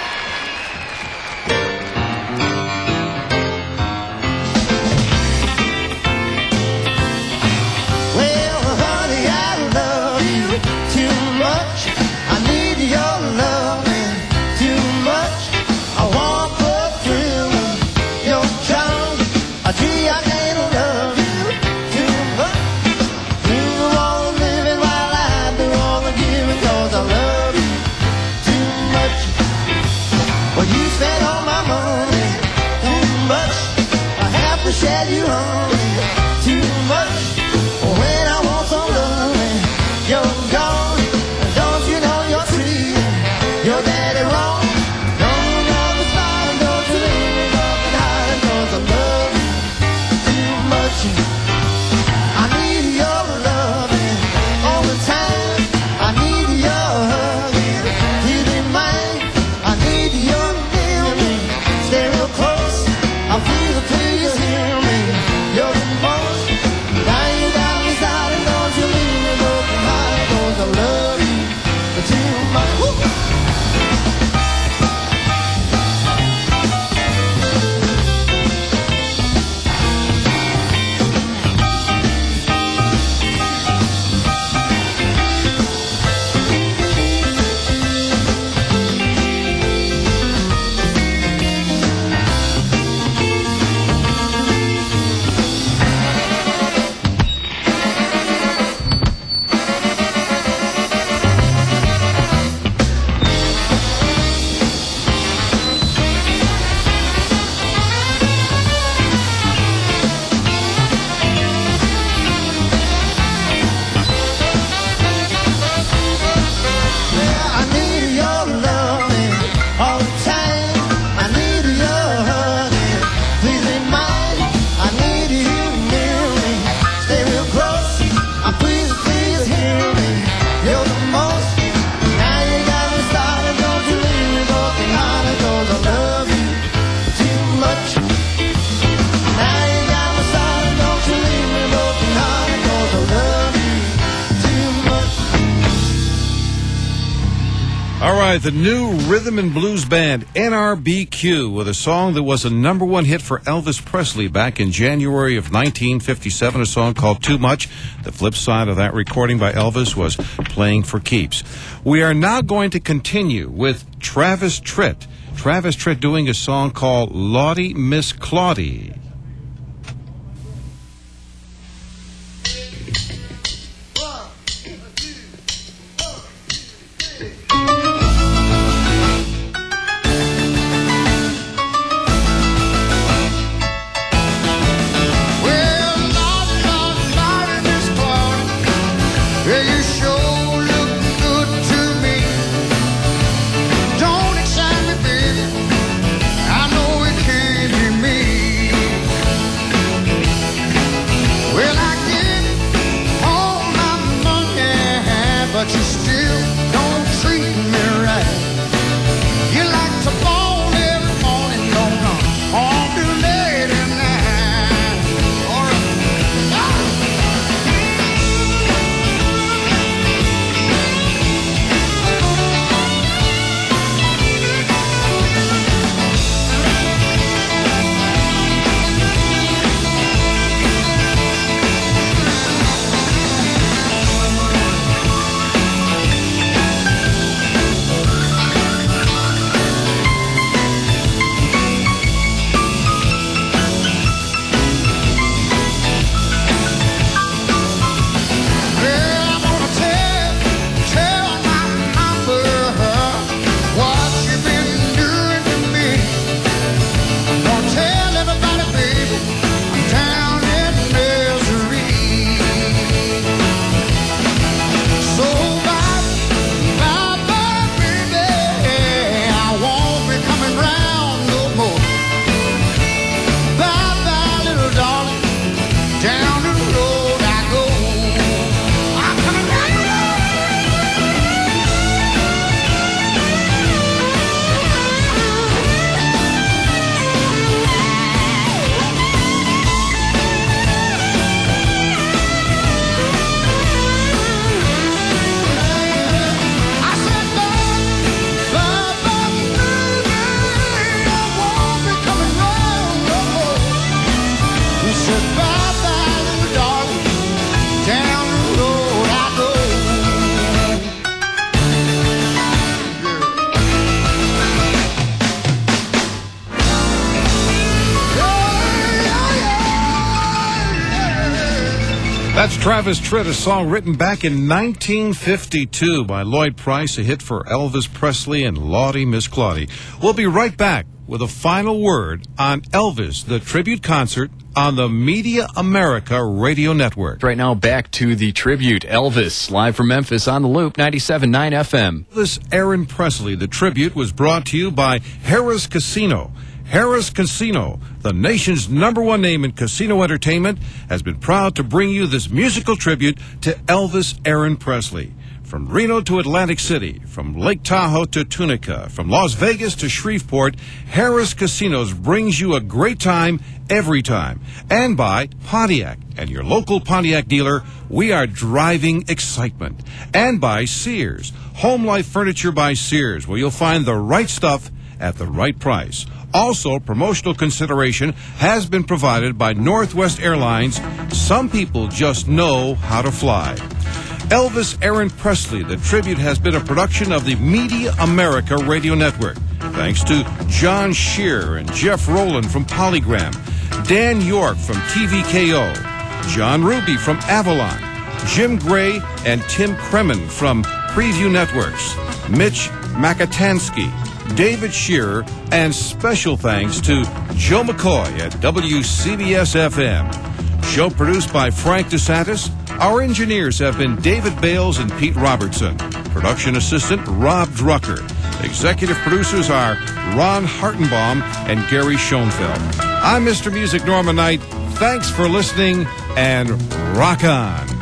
Shed you on too much when I want some love. You're gone, don't you know you're free? Your daddy wrong. Don't love is fine, don't you leave me broken hearted, 'cause I love you too much. I need your loving all the time. I need your hugging, please be mine. I need your feeling, stay real close. I feel the please hear me. You're the most. Now you got me started, don't you leave me broken hearted, 'cause I love you too much. Woo! The new rhythm and blues band N R B Q with a song that was a number one hit for Elvis Presley back in January of nineteen fifty-seven, a song called Too Much. The flip side of that recording by Elvis was Playing for Keeps. We are now going to continue with Travis Tritt. Travis Tritt doing a song called Lottie Miss Claudie. Don't excite me, baby. I know it can't be me. down the road I go. I'm coming down the That's Travis Tritt, a song written back in nineteen fifty-two by Lloyd Price, a hit for Elvis Presley and Lawdy Miss Claudie. We'll be right back with a final word on Elvis, the tribute concert on the Media America Radio Network. Right now, back to the tribute. Elvis, live from Memphis on the Loop, ninety-seven point nine F M. Elvis Aaron Presley, the tribute, was brought to you by Harrah's Casino. Harrah's Casino, the nation's number one name in casino entertainment, has been proud to bring you this musical tribute to Elvis Aaron Presley. From Reno to Atlantic City, from Lake Tahoe to Tunica, from Las Vegas to Shreveport, Harrah's Casinos brings you a great time every time. And by Pontiac and your local Pontiac dealer, we are driving excitement. And by Sears, Home Life Furniture by Sears, where you'll find the right stuff at the right price. Also, promotional consideration has been provided by Northwest Airlines. Some people just know how to fly. Elvis Aaron Presley, the tribute, has been a production of the Media America Radio Network. Thanks to John Shear and Jeff Rowland from Polygram, Dan York from T V K O, John Ruby from Avalon, Jim Gray and Tim Kremen from Preview Networks, Mitch Makatansky, David Shearer, and special thanks to Joe McCoy at W C B S F M. Show produced by Frank DeSantis. Our engineers have been David Bales and Pete Robertson. Production assistant Rob Drucker. Executive producers are Ron Hartenbaum and Gary Schoenfeld. I'm Mister Music Norman Knight. Thanks for listening, and rock on.